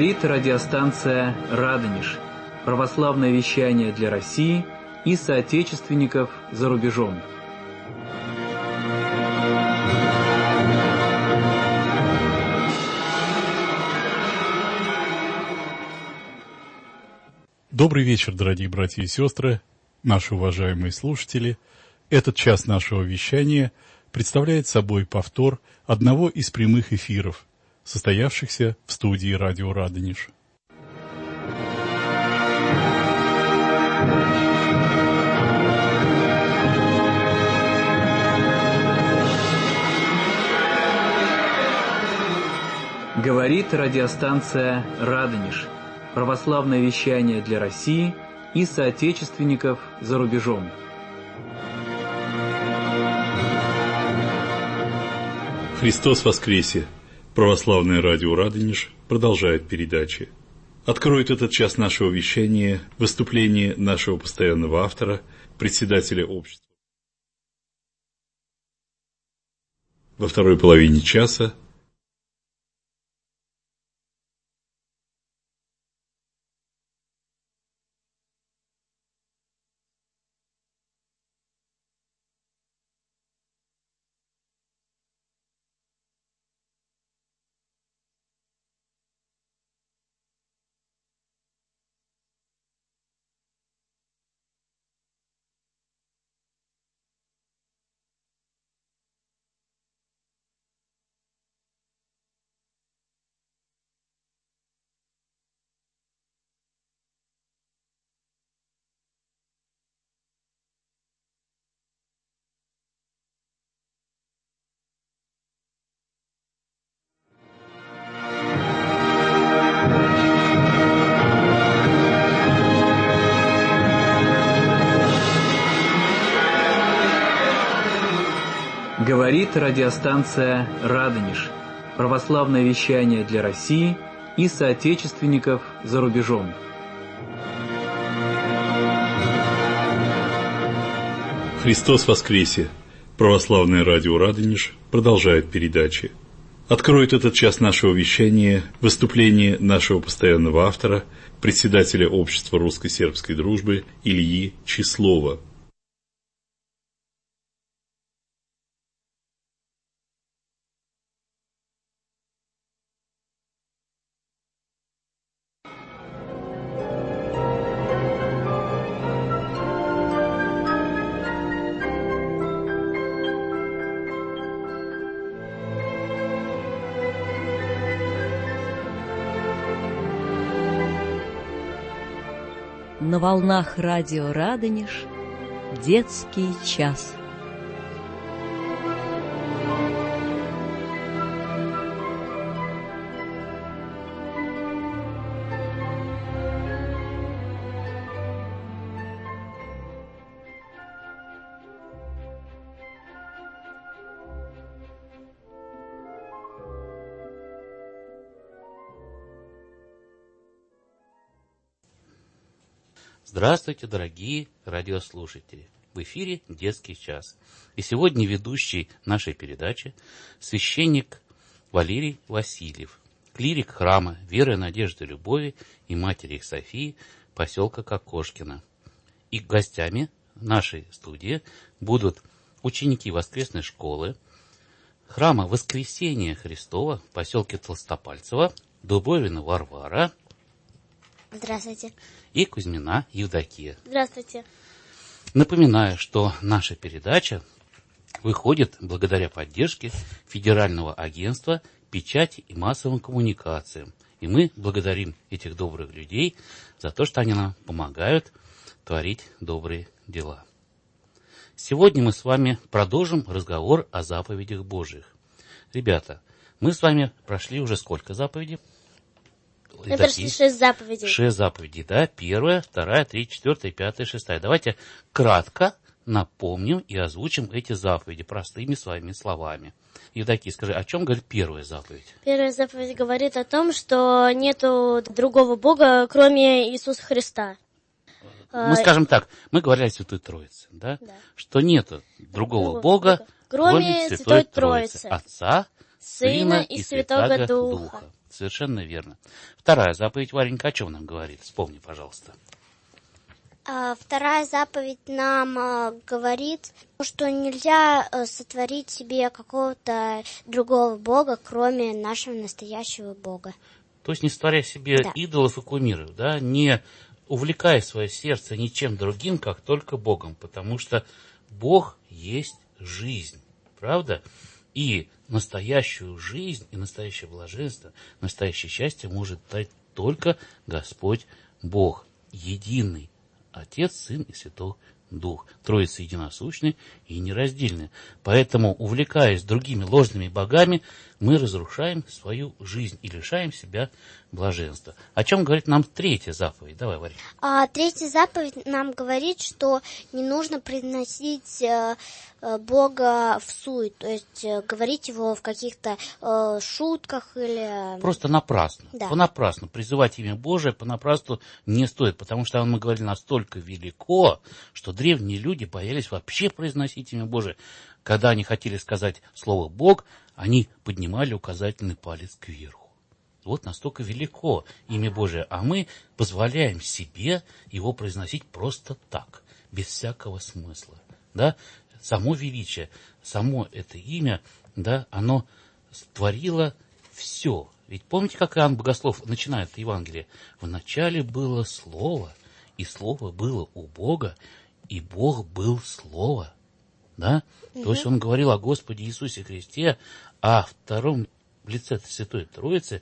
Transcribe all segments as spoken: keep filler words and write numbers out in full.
Говорит радиостанция «Радонеж». Православное вещание для России и соотечественников за рубежом. Добрый вечер, дорогие братья и сестры, наши уважаемые слушатели. Этот час нашего вещания представляет собой повтор одного из прямых эфиров, состоявшихся в студии радио «Радонеж». Говорит радиостанция «Радонеж». Православное вещание для России и соотечественников за рубежом. Христос воскресе! Православное радио «Радонеж» продолжает передачи. Откроет этот час нашего вещания выступление нашего постоянного автора, председателя общества. Во второй половине часа Говорит радиостанция «Радонеж». Православное вещание для России и соотечественников за рубежом. Христос воскресе! Православное радио «Радонеж» продолжает передачи. Откроет этот час нашего вещания выступление нашего постоянного автора, председателя общества русско-сербской дружбы Ильи Числова. На волнах радио «Радонеж» детский час. Здравствуйте, дорогие радиослушатели! В эфире «Детский час». И сегодня ведущий нашей передачи священник Валерий Васильев, клирик храма Веры, Надежды, Любови и Матери их Софии, поселка Кокошкино. И гостями нашей студии будут ученики воскресной школы храма Воскресения Христова в поселке Толстопальцево, Дубровина Варвара. Здравствуйте. И Кузьмина Евдокия. Здравствуйте. Напоминаю, что наша передача выходит благодаря поддержке Федерального агентства печати и массовым коммуникациям. И мы благодарим этих добрых людей за то, что они нам помогают творить добрые дела. Сегодня мы с вами продолжим разговор о заповедях Божьих. Ребята, мы с вами прошли уже сколько заповедей? Мы прошли шесть заповедей. Шесть заповедей, да? Первая, вторая, третья, четвертая, пятая, шестая. Давайте кратко напомним и озвучим эти заповеди простыми своими словами. Евдокия, скажи, о чем говорит первая заповедь? Первая заповедь говорит о том, что нету другого Бога, кроме Иисуса Христа. Мы скажем так, мы говорили о Святой Троице, да? Да. Что нету другого Бога, кроме кроме Святой Святой Троицы, Троицы, Отца, Сына и Святого Духа. Совершенно верно. Вторая заповедь, Варенька, о чем нам говорит? Вспомни, пожалуйста. А, Вторая заповедь нам а, говорит, что нельзя а, сотворить себе какого-то другого бога, кроме нашего настоящего бога. То есть не створяя себе Да. идолов и кумиров, да, не увлекая свое сердце ничем другим, как только Богом, потому что Бог есть жизнь, правда? И настоящую жизнь, и настоящее блаженство, настоящее счастье может дать только Господь Бог, единый, Отец, Сын и Святой Дух, Троица единосущная и нераздельная. Поэтому, увлекаясь другими ложными богами, мы разрушаем свою жизнь и лишаем себя блаженства. О чем говорит нам третья заповедь? Давай, Варя. А третья заповедь нам говорит, что не нужно приносить э, э, Бога в сует, то есть э, говорить его в каких-то э, шутках или... Просто напрасно. Да. Понапрасну. Призывать имя Божие понапрасну не стоит, потому что, мы говорили, настолько велико, что древние люди боялись вообще произносить имя Божие. Когда они хотели сказать слово «Бог», они поднимали указательный палец кверху. Вот настолько велико имя Божие, а мы позволяем себе его произносить просто так, без всякого смысла. Да? Само величие, само это имя, да, оно творило все. Ведь помните, как Иоанн Богослов начинает Евангелие? «Вначале было Слово, и Слово было у Бога, и Бог был Слово». Да? Угу. То есть он говорил о Господе Иисусе Христе, о втором лице Святой Троицы,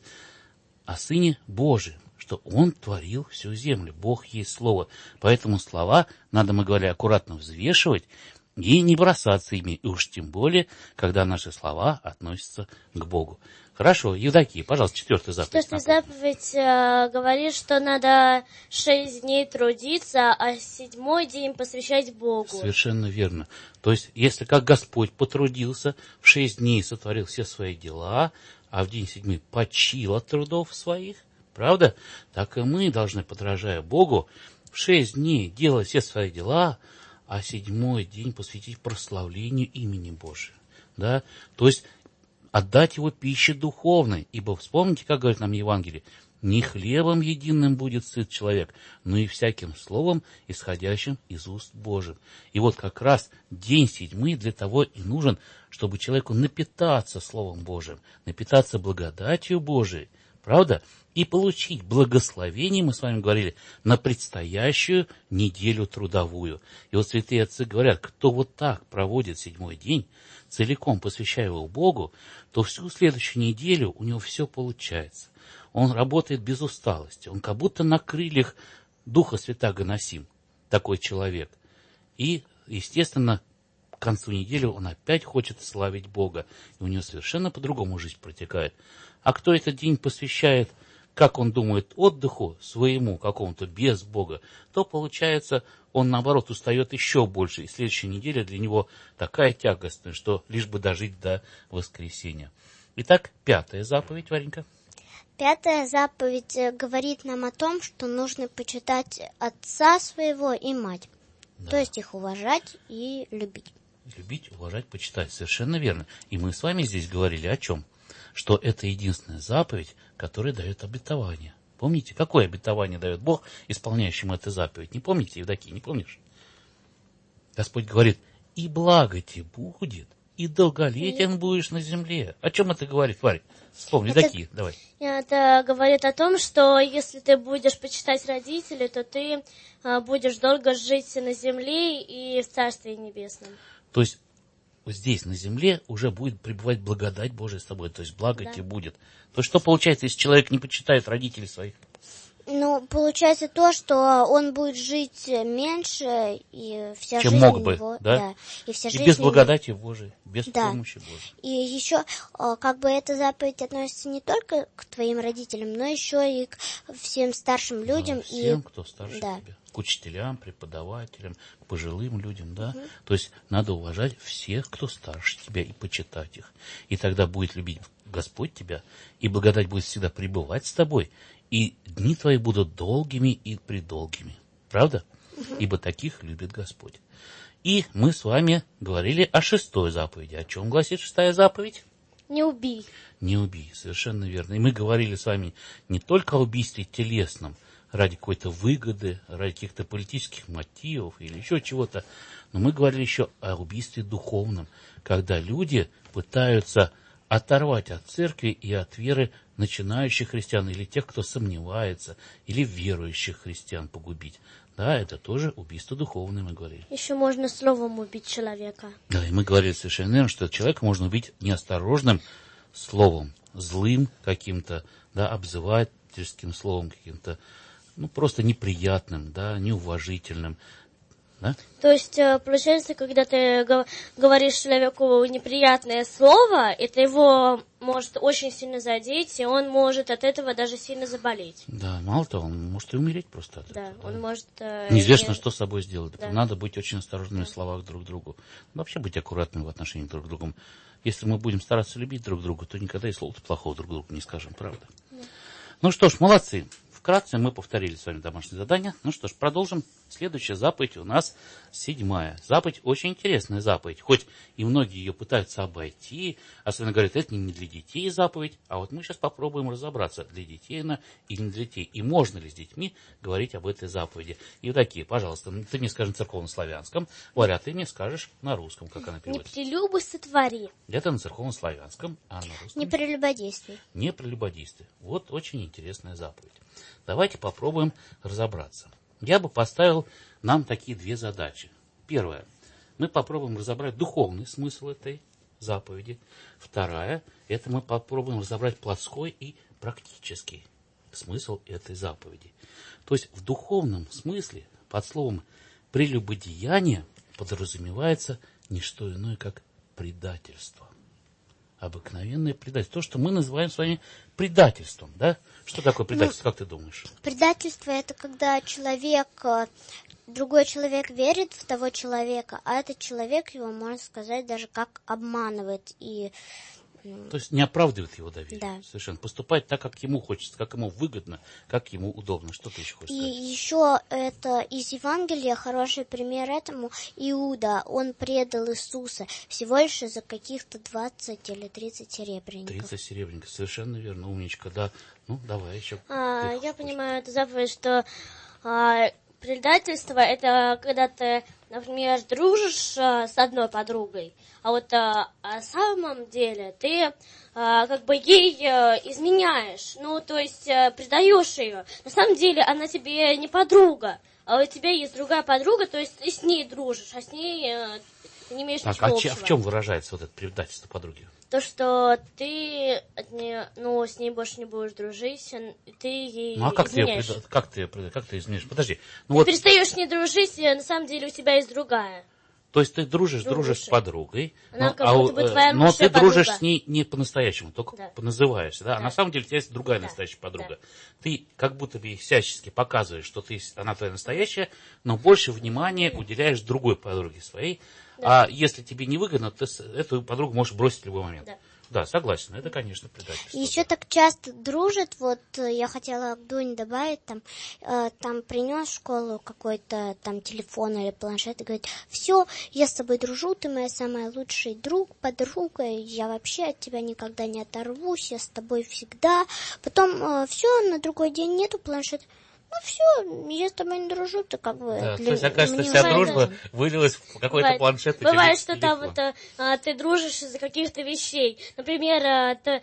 о Сыне Божьем, что Он творил всю землю. Бог есть Слово. Поэтому слова надо, мы говорили, аккуратно взвешивать и не бросаться ими, и уж тем более, когда наши слова относятся к Богу. Хорошо, Евдокия, пожалуйста, четвертая заповедь. Четвертая заповедь э, говорит, что надо шесть дней трудиться, а седьмой день посвящать Богу. Совершенно верно. То есть, если как Господь потрудился, в шесть дней сотворил все свои дела, а в день седьмой почил от трудов своих, правда? Так и мы должны, подражая Богу, в шесть дней делать все свои дела, а седьмой день посвятить прославлению имени Божия. Да? То есть, отдать его пище духовной, ибо вспомните, как говорит нам Евангелие, не хлебом единым будет сыт человек, но и всяким словом, исходящим из уст Божьих. И вот как раз день седьмой для того и нужен, чтобы человеку напитаться Словом Божьим, напитаться благодатью Божией, правда? И получить благословение, мы с вами говорили, на предстоящую неделю трудовую. И вот святые отцы говорят, кто вот так проводит седьмой день, целиком посвящая его Богу, то всю следующую неделю у него все получается. Он работает без усталости, он как будто на крыльях Духа Святаго носим, такой человек. И, естественно, к концу недели он опять хочет славить Бога, и у него совершенно по-другому жизнь протекает. А кто этот день посвящает, как он думает, отдыху своему какому-то без Бога, то, получается, он, наоборот, устает еще больше. И следующая неделя для него такая тягостная, что лишь бы дожить до воскресенья. Итак, пятая заповедь, Варенька. Пятая заповедь говорит нам о том, что нужно почитать отца своего и мать. Да. То есть их уважать и любить. Любить, уважать, почитать. Совершенно верно. И мы с вами здесь говорили о чем? Что это единственная заповедь, которая дает обетование. Помните, какое обетование дает Бог, исполняющему эту заповедь? Не помните, Евдокия, не помнишь? Господь говорит, и благо тебе будет, и долголетен будешь на земле. О чем это говорит, Варя? Вспомни, Евдокия, давай. Это говорит о том, что если ты будешь почитать родителей, то ты а, будешь долго жить на земле и в Царстве Небесном. То есть вот здесь, на земле, уже будет пребывать благодать Божия с тобой, то есть благо да. тебе будет. То есть что получается, если человек не почитает родителей своих? Ну, получается то, что он будет жить меньше, и вся Чем жизнь мог бы, его, да? да, и вся и жизнь без его... благодати Божией, без да. помощи Божией. И еще, как бы эта заповедь относится не только к твоим родителям, но еще и к всем старшим людям. Да, всем, и... кто старше да. тебя. К учителям, преподавателям, к пожилым людям, да? Угу. То есть надо уважать всех, кто старше тебя, и почитать их. И тогда будет любить Господь тебя, и благодать будет всегда пребывать с тобой, и дни твои будут долгими и предолгими. Правда? Угу. Ибо таких любит Господь. И мы с вами говорили о шестой заповеди. О чем гласит шестая заповедь? Не убий. Не убий, совершенно верно. И мы говорили с вами не только о убийстве телесном, ради какой-то выгоды, ради каких-то политических мотивов или еще чего-то, но мы говорили еще о убийстве духовном, когда люди пытаются оторвать от церкви и от веры начинающих христиан или тех, кто сомневается, или верующих христиан погубить. Да, это тоже убийство духовное, мы говорили. Еще можно словом убить человека. Да, и мы говорили совершенно верно, что человека можно убить неосторожным словом, злым каким-то, да, обзывательским словом каким-то, ну, просто неприятным, да, неуважительным. Да? То есть, получается, когда ты говоришь человеку неприятное слово, это его может очень сильно задеть, и он может от этого даже сильно заболеть. Да, мало того, он может и умереть просто от да, этого. Он да, он может... Неизвестно, не... что с собой сделать. Да. Надо быть очень осторожными да. в словах друг к другу. Вообще быть аккуратными в отношении друг к другу. Если мы будем стараться любить друг друга, то никогда и слова плохого друг другу не скажем, правда? Да. Ну что ж, молодцы. Вкратце мы повторили с вами домашнее задание. Ну что ж, продолжим. Следующая заповедь у нас седьмая. Заповедь очень интересная заповедь. Хоть и многие ее пытаются обойти, особенно говорят, это не для детей заповедь. А вот мы сейчас попробуем разобраться, для детей она или не для детей. И можно ли с детьми говорить об этой заповеди. И такие, пожалуйста, ты мне скажешь на церковно-славянском, Варя, ты мне скажешь на русском, как она переводится. Не прелюбы сотвори. Это на церковно-славянском, а на русском? Не прелюбодействуй. Не прелюбодействуй. Вот очень интересная заповедь. Давайте попробуем разобраться. Я бы поставил нам такие две задачи. Первая. Мы попробуем разобрать духовный смысл этой заповеди. Вторая. Это мы попробуем разобрать плотской и практический смысл этой заповеди. То есть в духовном смысле под словом прелюбодеяние подразумевается не что иное, как предательство. Обыкновенное предательство. То, что мы называем с вами предательством, да? Что такое предательство, ну, как ты думаешь? Предательство — это когда человек, другой человек верит в того человека, а этот человек его, можно сказать, даже как обманывает и... То есть не оправдывает его доверие. Да. Совершенно. Поступает так, как ему хочется, как ему выгодно, как ему удобно. Что ты еще хочешь сказать? И еще это из Евангелия хороший пример этому. Иуда, он предал Иисуса всего лишь за каких-то двадцать или тридцать серебряников. тридцать серебряников, совершенно верно, умничка, да. Ну, давай еще. А, я понимаю, это заповедь, что а, предательство — это когда ты, например, дружишь а, с одной подругой, а вот а, на самом деле ты а, как бы ей а, изменяешь, ну, то есть а, предаешь ее. На самом деле она тебе не подруга, а у тебя есть другая подруга, то есть ты с ней дружишь, а с ней а, ты не имеешь так, ничего а общего. А в чем выражается вот это предательство подруги? То, что ты от нее, ну, с ней больше не будешь дружить, ты ей ну, а как изменяешь. Ты, как, ты, как ты изменяешь? Подожди. Ну, ты вот... перестаешь с ней дружить, и на самом деле у тебя есть другая. То есть ты дружишь, Дружишь, дружишь с подругой, она но, как будто бы твоя но ты подруга. дружишь с ней не по-настоящему, только да. поназываешься. Да? Да. А на самом деле у тебя есть другая да. настоящая подруга. Да. Ты как будто бы всячески показываешь, что ты, она твоя настоящая, но больше внимания уделяешь другой подруге своей. Да. А если тебе невыгодно, ты эту подругу можешь бросить в любой момент. Да. Да, согласен, это, конечно, предательство. Еще так часто дружат, вот я хотела к Дуне добавить, там, э, там принес в школу какой-то там телефон или планшет и говорит, все, я с тобой дружу, ты моя самая лучший друг, подруга, я вообще от тебя никогда не оторвусь, я с тобой всегда. Потом э, все, на другой день нету планшета. Ну все, я с тобой не дружу, ты как бы... Да, для... то есть, окажется, вся бывает, дружба да. вылилась в какой-то бывает, планшет. Бывает, что там это, а, ты дружишь из-за каких-то вещей. Например, а, ты,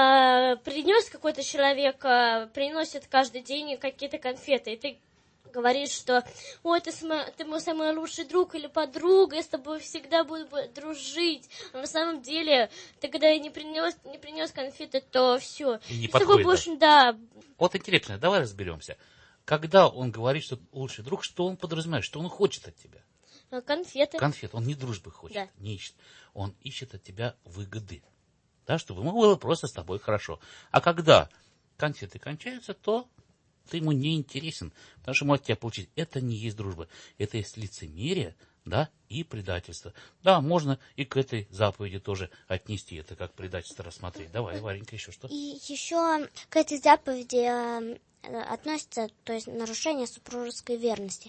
а, принес какой-то человек, а, приносит каждый день какие-то конфеты, и ты говоришь, что ой, ты, см- ты мой самый лучший друг или подруга, я с тобой всегда буду дружить. А на самом деле, ты когда не принес, не принес конфеты, то все. И не с подходит, тобой больше, да. да. Вот интересно, давай разберемся. Когда он говорит, что лучший друг, что он подразумевает, что он хочет от тебя? Конфеты. Конфеты. Он не дружбы хочет, да. не ищет. Он ищет от тебя выгоды. Да, чтобы ему было просто с тобой хорошо. А когда конфеты кончаются, то ты ему не интересен, потому что ему от тебя получить. Это не есть дружба. Это есть лицемерие, да, и предательство. Да, можно и к этой заповеди тоже отнести это как предательство рассмотреть. Давай, Варенька, еще что? И еще к этой заповеди относится, то есть нарушение супружеской верности.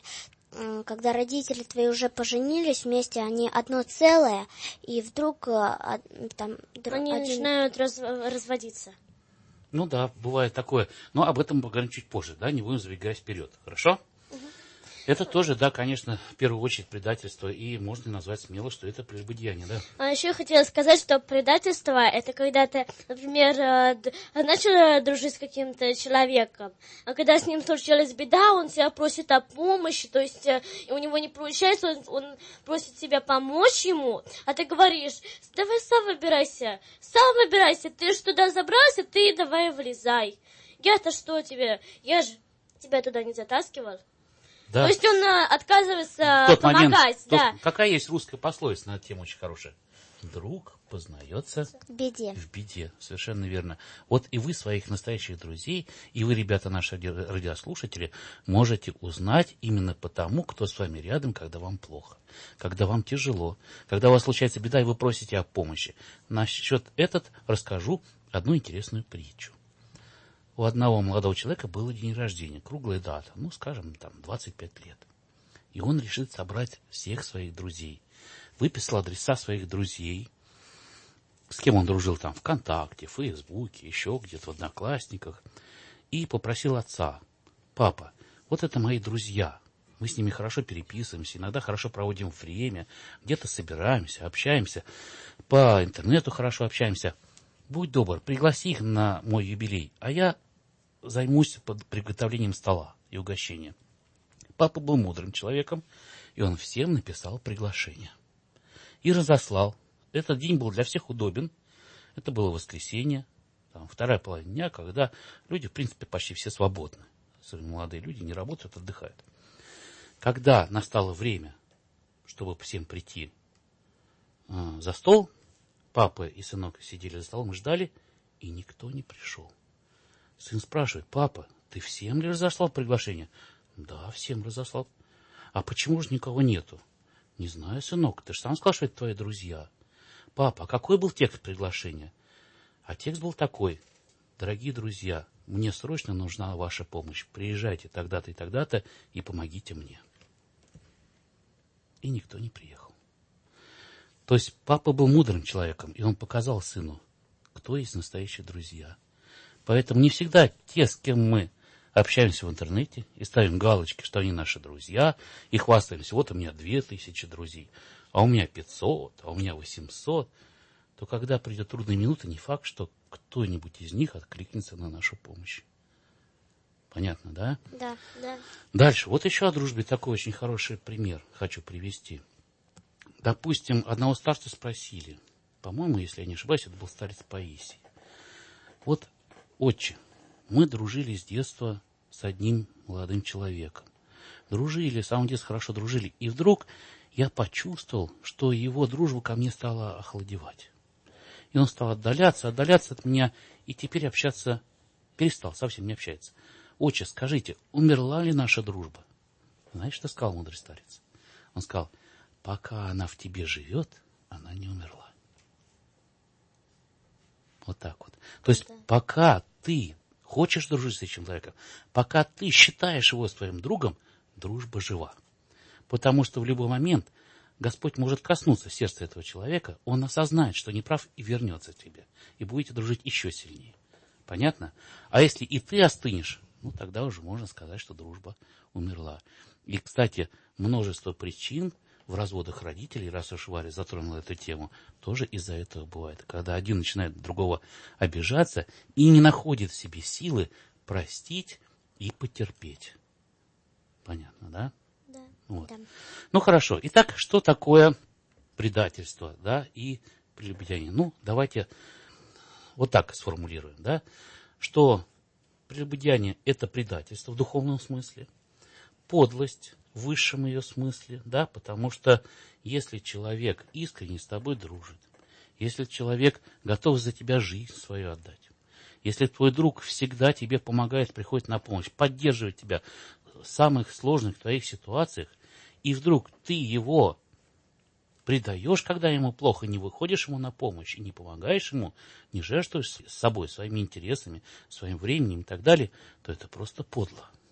м, когда родители твои уже поженились вместе, они одно целое, и вдруг э, од- там др- Они один... начинают раз- разводиться. Ну да, бывает такое. Но об этом поговорим чуть позже, да, не будем забегать вперед, хорошо? Это тоже, да, конечно, в первую очередь предательство, и можно назвать смело, что это прелюбодеяние, да. А еще я хотела сказать, что предательство — это когда ты, например, э, д- начал дружить с каким-то человеком, а когда с ним случилась беда, он тебя просит о помощи, то есть э, и у него не получается, он, он просит тебя помочь ему, а ты говоришь: давай сам выбирайся, сам выбирайся, ты ж туда забрался, ты давай влезай. Я-то что тебе, я же тебя туда не затаскивал. Да. То есть он э, отказывается В тот помогать, момент, да. тот- какая есть русская пословица на эту тему очень хорошая? Друг познается в беде. в беде. Совершенно верно. Вот и вы своих настоящих друзей, и вы, ребята, наши ради- радиослушатели, можете узнать именно потому, кто с вами рядом, когда вам плохо, когда вам тяжело, когда у вас случается беда, и вы просите о помощи. Насчет этот расскажу одну интересную притчу. У одного молодого человека был день рождения, круглая дата, ну, скажем, там, двадцать пять лет. И он решит собрать всех своих друзей. Выписал адреса своих друзей, с кем он дружил там ВКонтакте, в Фейсбуке, еще где-то в Одноклассниках, и попросил отца: папа, вот это мои друзья, мы с ними хорошо переписываемся, иногда хорошо проводим время, где-то собираемся, общаемся, по интернету хорошо общаемся. Будь добр, пригласи их на мой юбилей, а я займусь под приготовлением стола и угощения. Папа был мудрым человеком, и он всем написал приглашение. И разослал. Этот день был для всех удобен. Это было воскресенье, там, вторая половина дня, когда люди, в принципе, почти все свободны. Особенно молодые люди не работают, отдыхают. Когда настало время, чтобы всем прийти э, за стол, папа и сынок сидели за столом и ждали, и никто не пришел. Сын спрашивает: папа, ты всем ли разослал приглашение? Да, всем разослал. А почему же никого нету? Не знаю, сынок, ты же сам сказал, что это твои друзья. Папа, а какой был текст приглашения? А текст был такой: дорогие друзья, мне срочно нужна ваша помощь. Приезжайте тогда-то и тогда-то и помогите мне. И никто не приехал. То есть папа был мудрым человеком, и он показал сыну, кто есть настоящие друзья. Поэтому не всегда те, с кем мы общаемся в интернете и ставим галочки, что они наши друзья, и хвастаемся: вот у меня две тысячи друзей, а у меня пятьсот, а у меня восемьсот, то когда придет трудная минута, не факт, что кто-нибудь из них откликнется на нашу помощь. Понятно, да? Да. Да. Дальше. Вот еще о дружбе такой очень хороший пример хочу привести. Допустим, одного старца спросили, по-моему, если я не ошибаюсь, это был старец Паисий. Вот: отче, мы дружили с детства с одним молодым человеком. Дружили, с самого детства хорошо дружили. И вдруг я почувствовал, что его дружба ко мне стала охладевать. И он стал отдаляться, отдаляться от меня, и теперь общаться перестал, совсем не общается. Отче, скажите, умерла ли наша дружба? Знаешь, что сказал мудрый старец? Он сказал: пока она в тебе живет, она не умерла. Вот так вот. То есть, да. Пока ты хочешь дружить с этим человеком, пока ты считаешь его своим другом, дружба жива. Потому что в любой момент Господь может коснуться сердца этого человека, он осознает, что не прав, и вернется к тебе. И будете дружить еще сильнее. Понятно? А если и ты остынешь, ну тогда уже можно сказать, что дружба умерла. И, кстати, множество причин в разводах родителей, раз уж Варя затронула эту тему, тоже из-за этого бывает. Когда один начинает другого обижаться и не находит в себе силы простить и потерпеть. Понятно, да? Да. Вот. Да. Ну, хорошо. Итак, что такое предательство, да, и прелюбодеяние? Ну, давайте вот так сформулируем, да, что прелюбодеяние – это предательство в духовном смысле, подлость в высшем ее смысле, да, потому что если человек искренне с тобой дружит, если человек готов за тебя жизнь свою отдать, если твой друг всегда тебе помогает, приходит на помощь, поддерживает тебя в самых сложных твоих ситуациях, и вдруг ты его предаешь, когда ему плохо, не выходишь ему на помощь и не помогаешь ему, не жертвуешь с собой, своими интересами, своим временем и так далее, то это просто подло.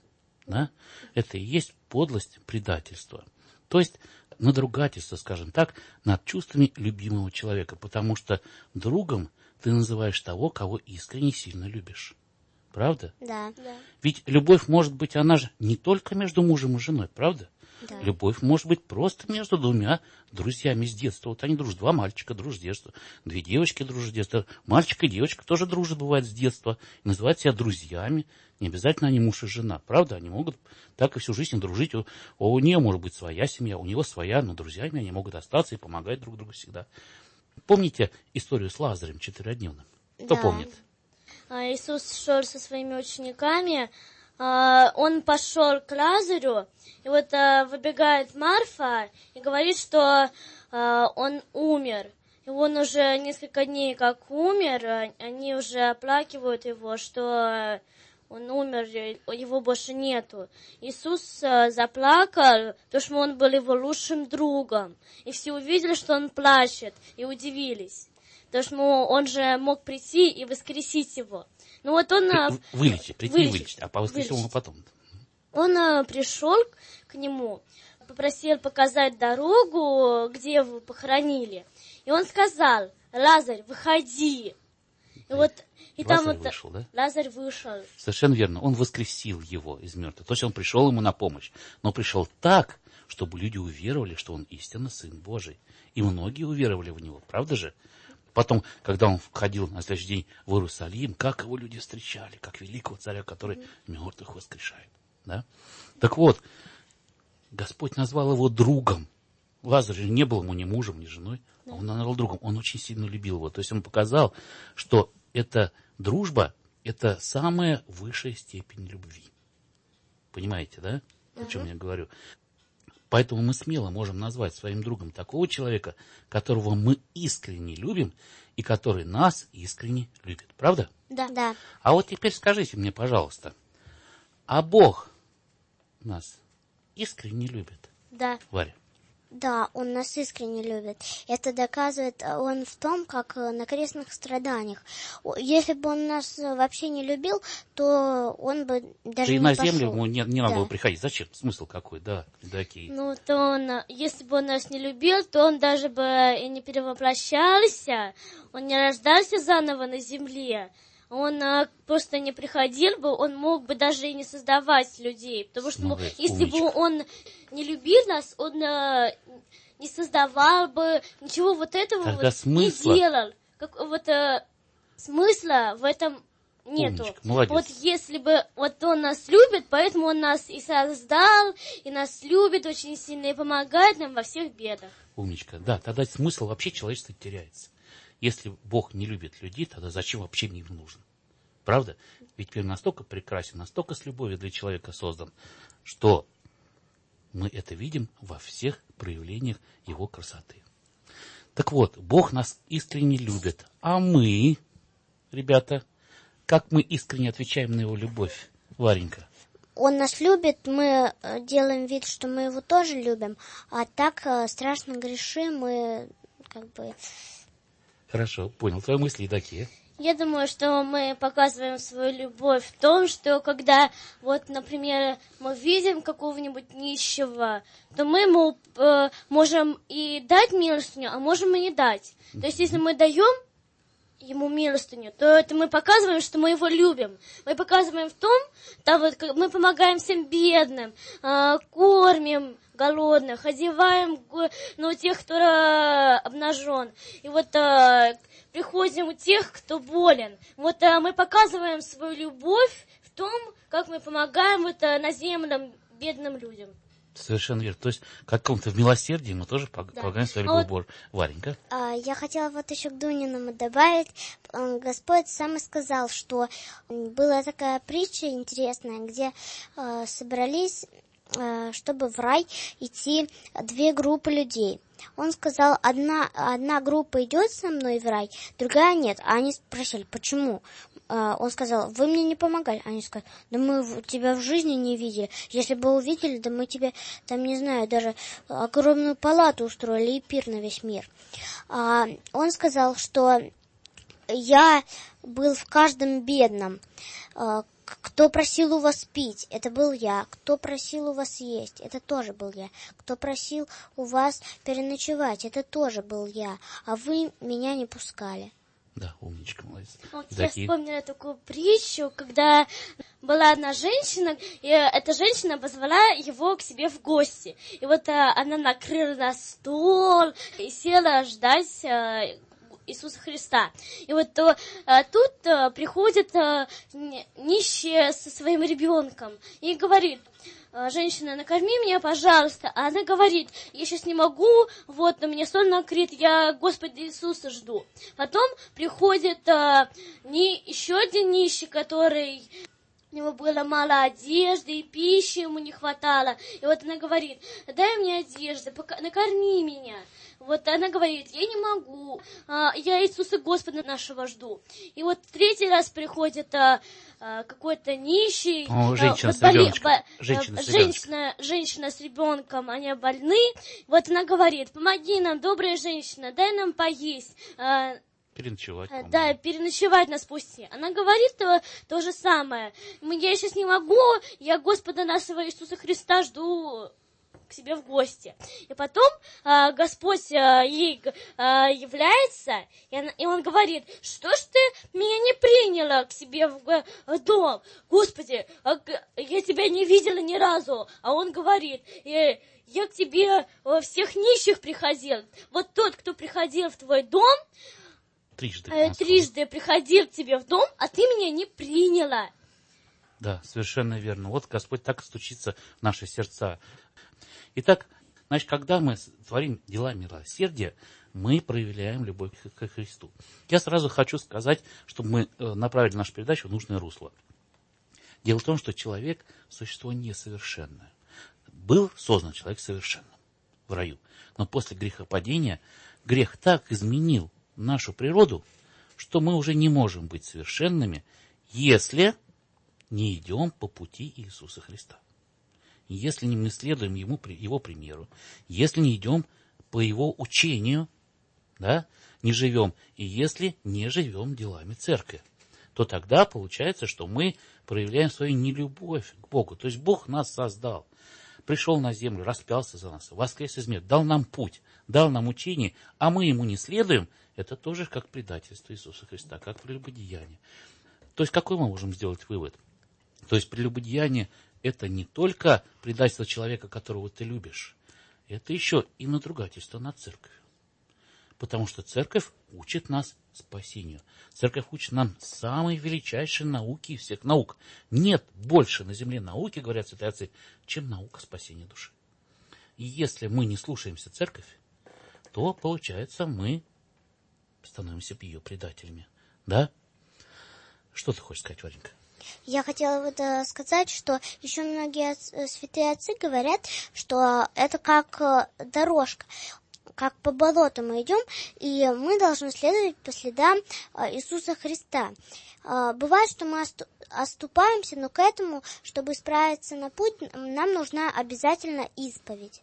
Да? Это и есть подлость, предательство. То есть надругательство, скажем так, над чувствами любимого человека, потому что другом ты называешь того, кого искренне сильно любишь. Правда? Да. Да. Ведь любовь может быть, она же не только между мужем и женой, правда? Да. Любовь может быть просто между двумя друзьями с детства. Вот они дружат, два мальчика дружат с детства, две девочки дружат с детства. Мальчик и девочка тоже дружат, бывает, с детства. И называют себя друзьями. Не обязательно они муж и жена, правда? Они могут так и всю жизнь дружить. У, у нее может быть своя семья, у него своя, но друзьями они могут остаться и помогать друг другу всегда. Помните историю с Лазарем четырехдневным? Кто Да. помнит? А Иисус шел со своими учениками, а, он пошел к Лазарю, и вот а, выбегает Марфа и говорит, что а, он умер. И он уже несколько дней как умер, а, они уже оплакивают его, что он умер, его больше нету. Иисус а, заплакал, потому что он был его лучшим другом. И все увидели, что он плачет, и удивились. Потому что он же мог прийти и воскресить его. Ну вот он... Вылечить, прийти и вылечить, а воскресил он потом. Он а, пришел к нему, попросил показать дорогу, где его похоронили. И он сказал: Лазарь, выходи. И вот, и Лазарь там вот, вышел, да? Лазарь вышел. Совершенно верно. Он воскресил его из мертвых. То есть он пришел ему на помощь. Но пришел так, чтобы люди уверовали, что он истинно Сын Божий. И многие уверовали в него. Правда же? Потом, когда он входил на следующий день в Иерусалим, как его люди встречали, как великого царя, который мертвых воскрешает. Да? Так вот, Господь назвал его другом. Лазарь же не был ему ни мужем, ни женой, а он назвал другом. Он очень сильно любил его. То есть он показал, что эта дружба – это самая высшая степень любви. Понимаете, да, о чем я говорю? Поэтому мы смело можем назвать своим другом такого человека, которого мы искренне любим и который нас искренне любит. Правда? Да. Да. А вот теперь скажите мне, пожалуйста, а Бог нас искренне любит? Да. Варя? Да, он нас искренне любит. Это доказывает он в том, как на крестных страданиях. Если бы он нас вообще не любил, то он бы даже Да и не на пошел. землю ему не, не надо Да. было приходить. Зачем? Смысл какой? Да, такие. Ну, то он, если бы он нас не любил, то он даже бы и не перевоплощался, он не рождался заново на земле. Он а, просто не приходил бы, он мог бы даже и не создавать людей. Потому что Молодец, ну, если умничка. бы он не любил нас, он а, не создавал бы, ничего вот этого Тогда вот смысла? не делал. Как, вот а, смысла в этом нету. Умничка, молодец. Вот если бы вот он нас любит, поэтому он нас и создал, и нас любит очень сильно, и помогает нам во всех бедах. Умничка. Да, тогда смысл вообще человечества теряется. Если Бог не любит людей, тогда зачем вообще мне им нужен? Правда? Ведь мир настолько прекрасен, настолько с любовью для человека создан, что мы это видим во всех проявлениях его красоты. Так вот, Бог нас искренне любит, а мы, ребята, как мы искренне отвечаем на его любовь? Варенька? Он нас любит, мы э, делаем вид, что мы его тоже любим, а так э, страшно грешим, мы как бы... Хорошо, понял. Твои мысли такие. Я думаю, что мы показываем свою любовь в том, что когда, вот, например, мы видим какого-нибудь нищего, то мы ему э, можем и дать милостыню, а можем и не дать. То есть, если мы даем ему милостыню, то это мы показываем, что мы его любим. Мы показываем в том, да, вот, как мы помогаем всем бедным, э, кормим голодных, одеваем ну, тех, кто э, обнажен. И вот э, приходим у тех, кто болен. Вот э, мы показываем свою любовь в том, как мы помогаем вот, э, наземным бедным людям. Совершенно верно. То есть, как каком-то в милосердии мы тоже да. помогаем свою любовь. А вот... Варенька? А, я хотела вот еще к Дуниному добавить. Господь сам и сказал, что была такая притча интересная, где э, собрались, э, чтобы в рай идти две группы людей. Он сказал, одна, одна группа идет со мной в рай, другая нет. А они спросили, почему? Он сказал, вы мне не помогали. Они сказали, да мы тебя в жизни не видели. Если бы увидели, да мы тебе, там, не знаю, даже огромную палату устроили и пир на весь мир. Он сказал, что я был в каждом бедном. Кто просил у вас пить? Это был я. Кто просил у вас есть? Это тоже был я. Кто просил у вас переночевать? Это тоже был я. А вы меня не пускали. Да, умничка, молодец. Вот я Такие. вспомнила такую притчу, когда была одна женщина, и эта женщина позвала его к себе в гости. И вот а, она накрыла на стол и села ждать а, Иисуса Христа. И вот то, а, тут а, приходит а, нищая со своим ребенком и говорит: женщина, накорми меня, пожалуйста. А она говорит: я сейчас не могу, вот, но мне соль накрыт, я Господа Иисуса жду. Потом приходит а, не, еще один нищий, который... У него было мало одежды, и пищи ему не хватало. И вот она говорит: дай мне одежды, пока... накорми меня. Вот она говорит: я не могу, я Иисуса Господа нашего жду. И вот третий раз приходит а, а, какой-то нищий. О, женщина, а, с боли... ребеночком. Бо... женщина, с женщина, женщина с ребенком, они больны. Вот она говорит: помоги нам, добрая женщина, дай нам поесть. А, Переночевать, по-моему. Да, переночевать нас пусти. Она говорит то, то же самое. Я сейчас не могу, я Господа нашего Иисуса Христа жду к себе в гости. И потом а, Господь а, ей а, является, и, она, и Он говорит: что ж ты меня не приняла к себе в, в дом? Господи, а, я тебя не видела ни разу. А Он говорит: я, я к тебе всех нищих приходил. Вот тот, кто приходил в твой дом, Трижды. Э, трижды приходил к тебе в дом, а ты меня не приняла. Да, совершенно верно. Вот Господь так стучится в наши сердца. Итак, значит, когда мы творим дела милосердия, мы проявляем любовь к Христу. Я сразу хочу сказать, чтобы мы направили нашу передачу в нужное русло. Дело в том, что человек – существо несовершенное. Был создан человек совершенным в раю. Но после грехопадения грех так изменил нашу природу, что мы уже не можем быть совершенными, если не идем по пути Иисуса Христа. Если не мы следуем ему, его примеру, если не идем по его учению, да, не живем, и если не живем делами церкви, то тогда получается, что мы проявляем свою нелюбовь к Богу. То есть Бог нас создал, пришел на землю, распялся за нас, воскрес из мертвых, дал нам путь, дал нам учение, а мы ему не следуем. Это тоже как предательство Иисуса Христа, как прелюбодеяние. То есть какой мы можем сделать вывод? То есть прелюбодеяние – это не только предательство человека, которого ты любишь, это еще и надругательство над церковью. Потому что церковь учит нас спасению. Церковь учит нам самой величайшей науки из всех наук. Нет больше на земле науки, говорят святые отцы, чем наука спасения души. И если мы не слушаемся церковь, то, получается, мы становимся ее предателями. Да? Что ты хочешь сказать, Варенька? Я хотела вот э, сказать, что еще многие э, святые отцы говорят, что это как э, дорожка, как по болоту мы идем, и мы должны следовать по следам э, Иисуса Христа. Э, бывает, что мы осту- оступаемся, но к этому, чтобы справиться на путь, нам нужна обязательно исповедь.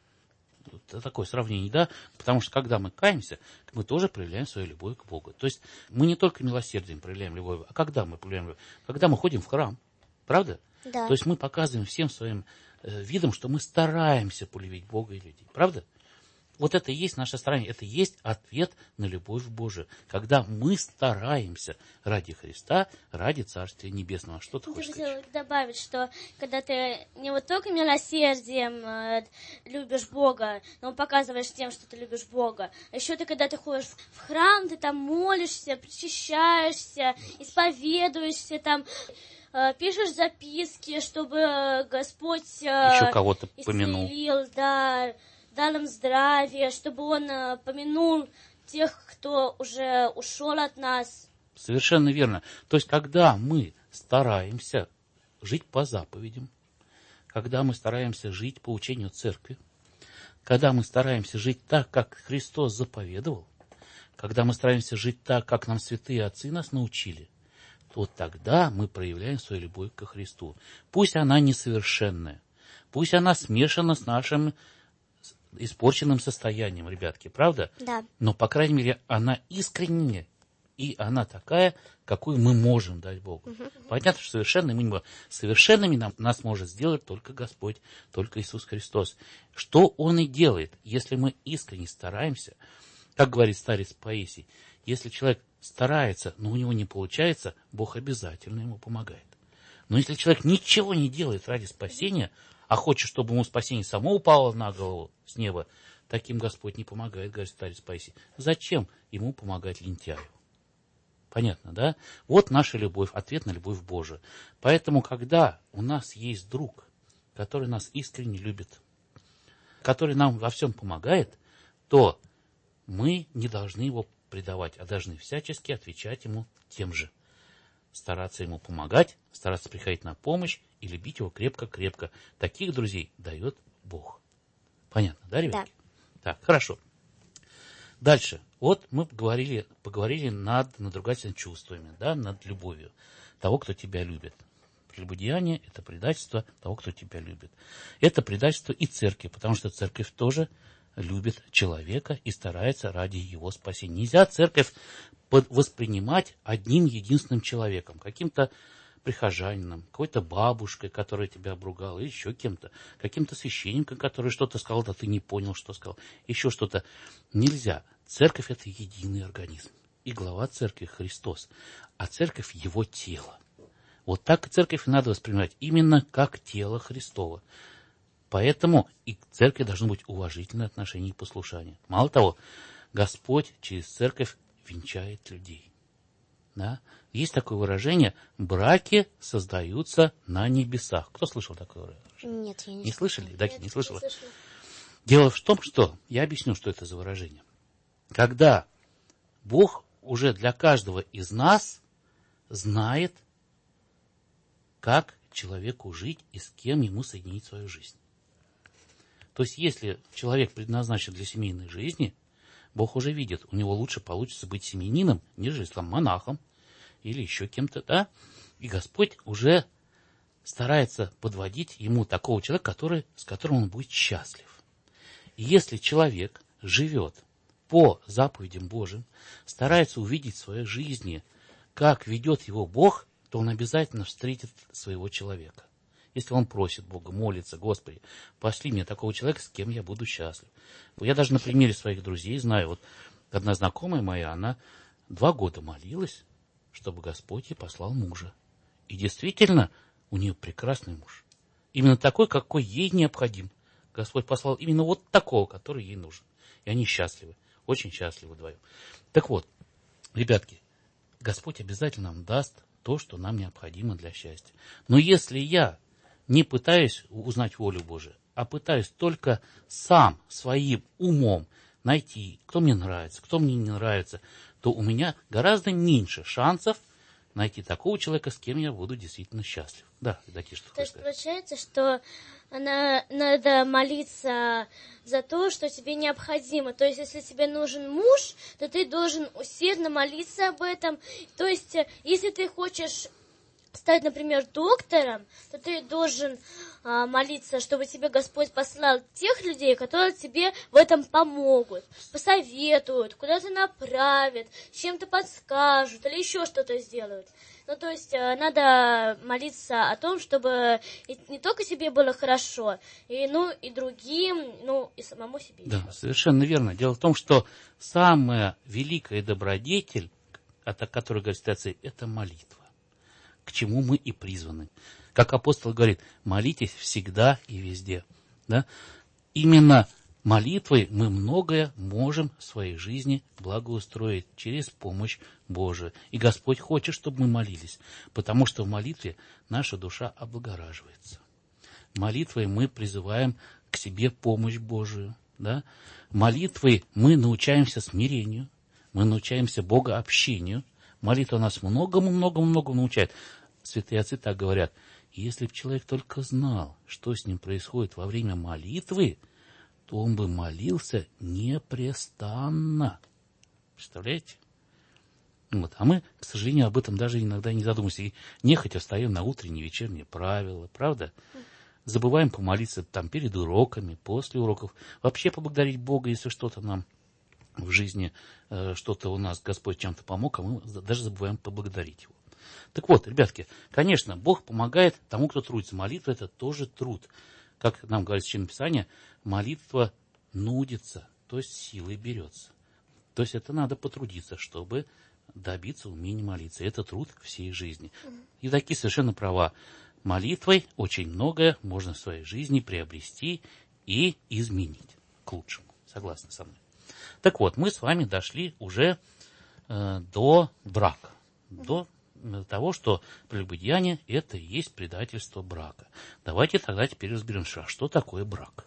Это такое сравнение, да? Потому что когда мы каемся, мы тоже проявляем свою любовь к Богу. То есть мы не только милосердием проявляем любовь, а когда мы проявляем любовь? Когда мы ходим в храм, правда? Да. То есть мы показываем всем своим э, видом, что мы стараемся полюбить Бога и людей, правда? Вот это и есть наше старание, это и есть ответ на любовь Божию. Когда мы стараемся ради Христа, ради Царствия Небесного. Что ты Я хочешь хотела сказать? добавить, что когда ты не вот только милосердием э, любишь Бога, но показываешь тем, что ты любишь Бога, а еще ты, когда ты ходишь в храм, ты там молишься, причащаешься, исповедуешься, там э, пишешь записки, чтобы Господь э, Еще кого-то помянул. исцелил, да, дал им здравие, чтобы Он э, помянул тех, кто уже ушел от нас. Совершенно верно. То есть, когда мы стараемся жить по заповедям, когда мы стараемся жить по учению церкви, когда мы стараемся жить так, как Христос заповедовал, когда мы стараемся жить так, как нам святые отцы нас научили, то тогда мы проявляем свою любовь ко Христу. Пусть она несовершенная, пусть она смешана с нашим испорченным состоянием, ребятки, правда? Да. Но, по крайней мере, она искренняя, и она такая, какую мы можем дать Богу. Угу. Понятно, что совершенными мы не можем. Совершенными нам, нас может сделать только Господь, только Иисус Христос. Что Он и делает, если мы искренне стараемся, как говорит старец Паисий, если человек старается, но у него не получается, Бог обязательно ему помогает. Но если человек ничего не делает ради спасения, а хочет, чтобы ему спасение само упало на голову с неба, таким Господь не помогает, говорит старец Паисий. Зачем ему помогать лентяю? Понятно, да? Вот наша любовь, ответ на любовь Божию. Поэтому, когда у нас есть друг, который нас искренне любит, который нам во всем помогает, то мы не должны его предавать, а должны всячески отвечать ему тем же. Стараться ему помогать, стараться приходить на помощь и любить его крепко-крепко. Таких друзей дает Бог. Понятно, да, ребятки? Да. Так, хорошо. Дальше. Вот мы поговорили, поговорили над надругательными чувствами, да, над любовью того, кто тебя любит. Прелюбодеяние – это предательство того, кто тебя любит. Это предательство и церкви, потому что церковь тоже любит человека и старается ради его спасения. Нельзя церковь воспринимать одним единственным человеком, каким-то прихожанином, какой-то бабушкой, которая тебя обругала, или еще кем-то, каким-то священником, который что-то сказал, да ты не понял, что сказал, еще что-то. Нельзя. Церковь – это единый организм. И глава церкви – Христос, а церковь – его тело. Вот так и церковь надо воспринимать, именно как тело Христово. Поэтому и к церкви должно быть уважительное отношение и послушание. Мало того, Господь через церковь венчает людей. Да? Есть такое выражение: браки создаются на небесах. Кто слышал такое выражение? Нет, я не, не слышали. Да, Нет, не слышала? Не слышала. Дело в том, что я объясню, что это за выражение. Когда Бог уже для каждого из нас знает, как человеку жить и с кем ему соединить свою жизнь. То есть, если человек предназначен для семейной жизни, Бог уже видит, у него лучше получится быть семьянином, нежели там, монахом или еще кем-то, да? И Господь уже старается подводить ему такого человека, который, с которым он будет счастлив. И если человек живет по заповедям Божьим, старается увидеть в своей жизни, как ведет его Бог, то он обязательно встретит своего человека. Если он просит Бога, молится: Господи, пошли мне такого человека, с кем я буду счастлив. Я даже на примере своих друзей знаю, вот одна знакомая моя, она два года молилась, чтобы Господь ей послал мужа. И действительно, у нее прекрасный муж. Именно такой, какой ей необходим. Господь послал именно вот такого, который ей нужен. И они счастливы, очень счастливы вдвоем. Так вот, ребятки, Господь обязательно нам даст то, что нам необходимо для счастья. Но если я не пытаюсь узнать волю Божию, а пытаюсь только сам, своим умом найти, кто мне нравится, кто мне не нравится, то у меня гораздо меньше шансов найти такого человека, с кем я буду действительно счастлив. Да, Даки, что То есть сказать? получается, что она, надо молиться за то, что тебе необходимо. То есть, если тебе нужен муж, то ты должен усердно молиться об этом. То есть, если ты хочешь стать, например, доктором, то ты должен а, молиться, чтобы тебе Господь послал тех людей, которые тебе в этом помогут, посоветуют, куда-то направят, чем-то подскажут или еще что-то сделают. Ну, то есть, а, надо молиться о том, чтобы и не только себе было хорошо, и, ну, и другим, ну, и самому себе. Да, совершенно верно. Дело в том, что самая великая добродетель, о которой говорит Отец, это молитва. К чему мы и призваны. Как апостол говорит, молитесь всегда и везде. Да? Именно молитвой мы многое можем в своей жизни благоустроить через помощь Божию. И Господь хочет, чтобы мы молились, потому что в молитве наша душа облагораживается. Молитвой мы призываем к себе помощь Божию. Да? Молитвой мы научаемся смирению, мы научаемся богообщению. Молитва нас многому-многому-многому научает. Святые отцы так говорят: если бы человек только знал, что с ним происходит во время молитвы, то он бы молился непрестанно. Представляете? Вот. А мы, к сожалению, об этом даже иногда не задумываемся. И нехотя встаем на утренние, вечерние правила, правда? Забываем помолиться там перед уроками, после уроков. Вообще поблагодарить Бога, если что-то нам в жизни э, что-то у нас, Господь чем-то помог, а мы даже забываем поблагодарить Его. Так вот, ребятки, конечно, Бог помогает тому, кто трудится. Молитва – это тоже труд. Как нам говорит Священное Писание, молитва нудится, то есть силой берется. То есть это надо потрудиться, чтобы добиться умения молиться. Это труд всей жизни. Евдокия совершенно права. Молитвой очень многое можно в своей жизни приобрести и изменить к лучшему. Согласны со мной? Так вот, мы с вами дошли уже э, до брака, до того, что прелюбодеяние – это и есть предательство брака. Давайте тогда теперь разберем, что такое брак.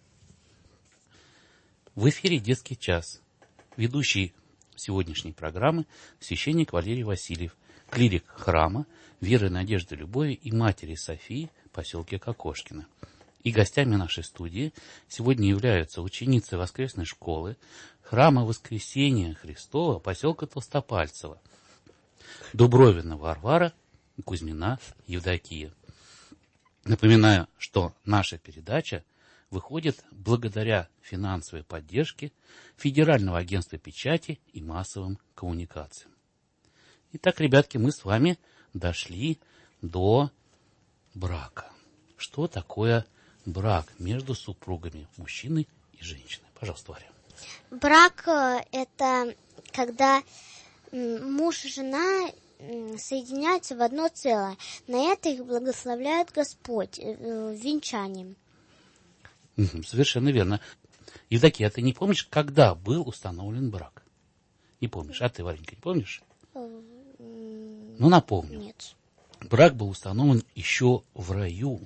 В эфире «Детский час». Ведущий сегодняшней программы священник Валерий Васильев, клирик храма Веры, Надежды, Любови и Матери Софии в поселке Кокошкино. И гостями нашей студии сегодня являются ученицы воскресной школы храма Воскресения Христова поселка Толстопальцево, Дубровина Варвара и Кузьмина Евдокия. Напоминаю, что наша передача выходит благодаря финансовой поддержке Федерального агентства печати и массовым коммуникациям. Итак, ребятки, мы с вами дошли до брака. Что такое брак между супругами, мужчиной и женщиной? Пожалуйста, Варя. Брак – это когда муж и жена соединяются в одно целое. На это их благословляет Господь венчанием. Совершенно верно. Евдокия, а ты не помнишь, когда был установлен брак? Не помнишь? А ты, Варенька, не помнишь? Ну, напомню. Нет. Брак был установлен еще в раю,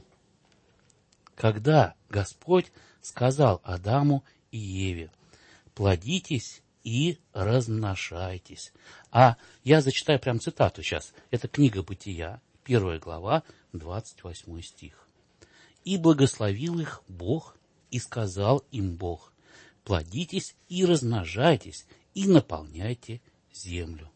когда Господь сказал Адаму и Еве: плодитесь и размножайтесь. А я зачитаю прям цитату сейчас. Это книга Бытия, первая глава, двадцать восьмой стих. «И благословил их Бог, и сказал им Бог: плодитесь и размножайтесь, и наполняйте землю».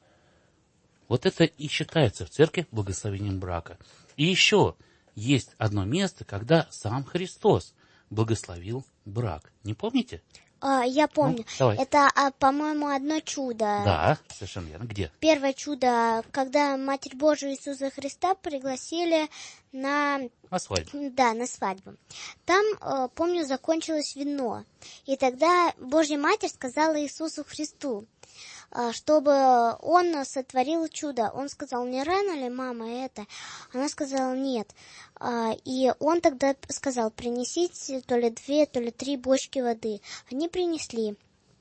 Вот это и считается в церкви благословением брака. И еще есть одно место, когда сам Христос благословил брак. Не помните? А, я помню. Ну, это, а, по-моему, одно чудо. Да, совершенно верно. Где? Первое чудо, когда Матерь Божию Иисуса Христа пригласили на... На свадьбу. Да, на свадьбу. Там, э, помню, закончилось вино. И тогда Божья Матерь сказала Иисусу Христу, э, чтобы он сотворил чудо. Он сказал: не рано ли, мама, это? Она сказала: нет. Э, и он тогда сказал: принесите то ли две, то ли три бочки воды. Они принесли.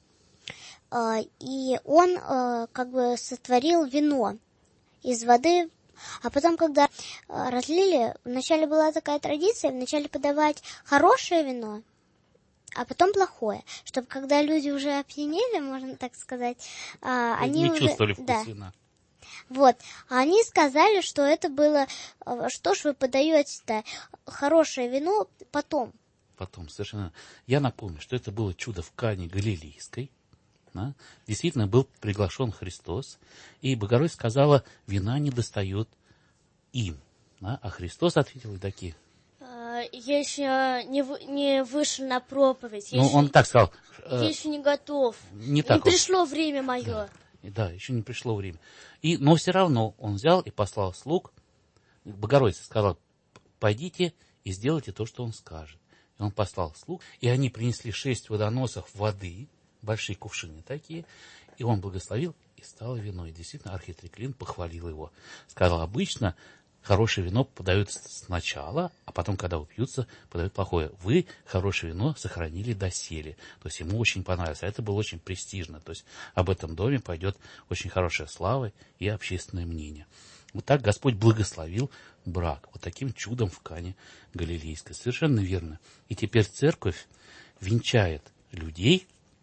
Э, и он э, как бы сотворил вино из воды. А потом, когда э, разлили, вначале была такая традиция, вначале подавать хорошее вино, а потом плохое, чтобы когда люди уже опьянели, можно так сказать, э, они не уже... чувствовали вкус да. вина. Вот, а они сказали, что это было, э, что ж вы подаете-то хорошее вино потом. Потом, совершенно. Я напомню, что это было чудо в Кане Галилейской. Да? Действительно был приглашен Христос, и Богородица сказала: вина не достает им. Да? А Христос ответил Евдокии: я еще не, вы, не вышел на проповедь. Я ну, еще, он так сказал. Я э, еще не готов. Не, так не пришло время мое. Да, да, еще не пришло время. И, но все равно он взял и послал слуг. Богородица сказала: пойдите и сделайте то, что он скажет. И он послал слуг, и они принесли шесть водоносов воды, большие кувшины такие, и он благословил, и стало вино. И действительно архитреклин похвалил его. Сказал: обычно хорошее вино подают сначала, а потом, когда упьются, подают плохое. Вы хорошее вино сохранили доселе. То есть ему очень понравилось. А это было очень престижно. То есть об этом доме пойдет очень хорошая слава и общественное мнение. Вот так Господь благословил брак. Вот таким чудом в Кане Галилейской. Совершенно верно. И теперь церковь венчает людей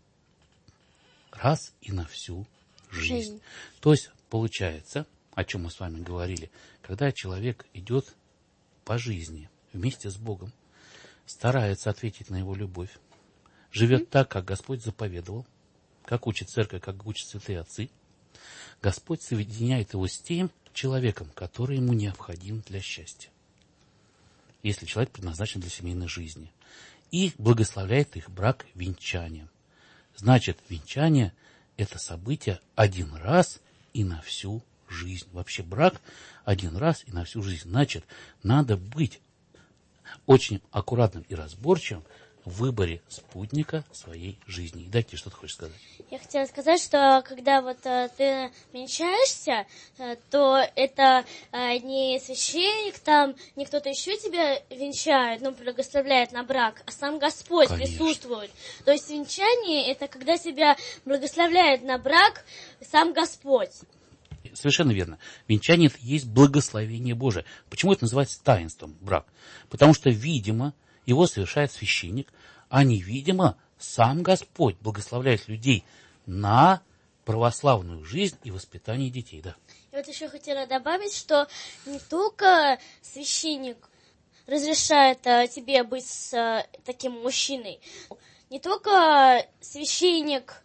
раз и на всю жизнь. жизнь. То есть получается, о чем мы с вами говорили, когда человек идет по жизни вместе с Богом, старается ответить на его любовь, живет mm-hmm. так, как Господь заповедовал, как учит церковь, как учат святые отцы, Господь соединяет его с тем человеком, который ему необходим для счастья, если человек предназначен для семейной жизни, и благословляет их брак венчанием. Значит, венчание – это событие один раз и на всю жизнь. Вообще брак один раз и на всю жизнь. Значит, надо быть очень аккуратным и разборчивым в выборе спутника своей жизни. И дайте, что ты хочешь сказать? Я хотела сказать, что когда вот э, ты венчаешься, э, то это э, не священник там, не кто-то еще тебя венчает, ну, благословляет на брак, а сам Господь Конечно. присутствует. То есть венчание — это когда тебя благословляет на брак сам Господь. Совершенно верно. Венчание – это есть благословение Божие. Почему это называется таинством брак? Потому что, видимо, его совершает священник, а невидимо сам Господь благословляет людей на православную жизнь и воспитание детей. Да. И вот еще хотела добавить, что не только священник разрешает а, тебе быть с а, таким мужчиной, не только священник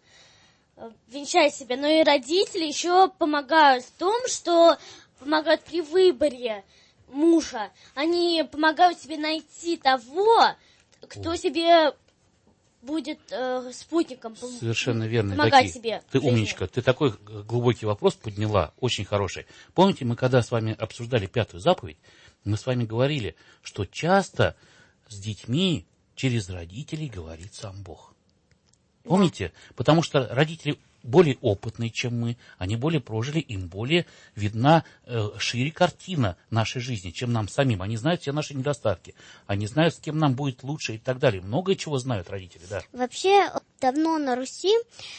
венчает себя, но и родители еще помогают в том, что помогают при выборе мужа. Они помогают тебе найти того, кто тебе будет э, спутником. Совершенно верно. Помогать Такие. тебе. Ты умничка. Ты такой глубокий вопрос подняла, очень хороший. Помните, мы когда с вами обсуждали пятую заповедь, мы с вами говорили, что часто с детьми через родителей говорит сам Бог. Помните? Да. Потому что родители более опытные, чем мы, они более прожили, им более видна э, шире картина нашей жизни, чем нам самим. Они знают все наши недостатки, они знают, с кем нам будет лучше и так далее. Многое чего знают родители, да. Вообще, давно на Руси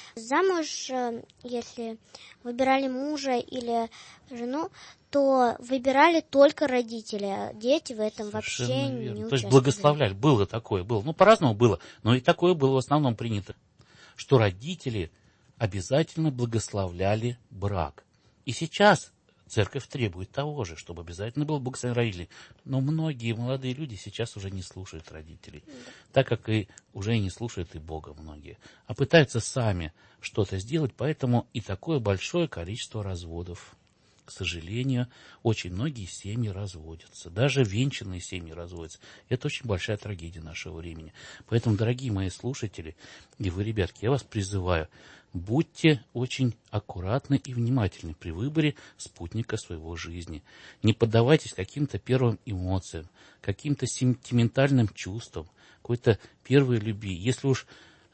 замуж, если выбирали мужа или жену, то выбирали только родители. Дети в этом Совершенно вообще верно. не участвовали. То есть благословляли. Было такое, было. Ну, по-разному было, но и такое было в основном принято, что родители обязательно благословляли брак. И сейчас церковь требует того же, чтобы обязательно было благословение родителей. Но многие молодые люди сейчас уже не слушают родителей, да. Так как и уже и не слушают и Бога многие, а пытаются сами что-то сделать, поэтому и такое большое количество разводов. К сожалению, очень многие семьи разводятся. Даже венчанные семьи разводятся. Это очень большая трагедия нашего времени. Поэтому, дорогие мои слушатели, и вы, ребятки, я вас призываю, будьте очень аккуратны и внимательны при выборе спутника своего жизни. Не поддавайтесь каким-то первым эмоциям, каким-то сентиментальным чувствам, какой-то первой любви. Если уж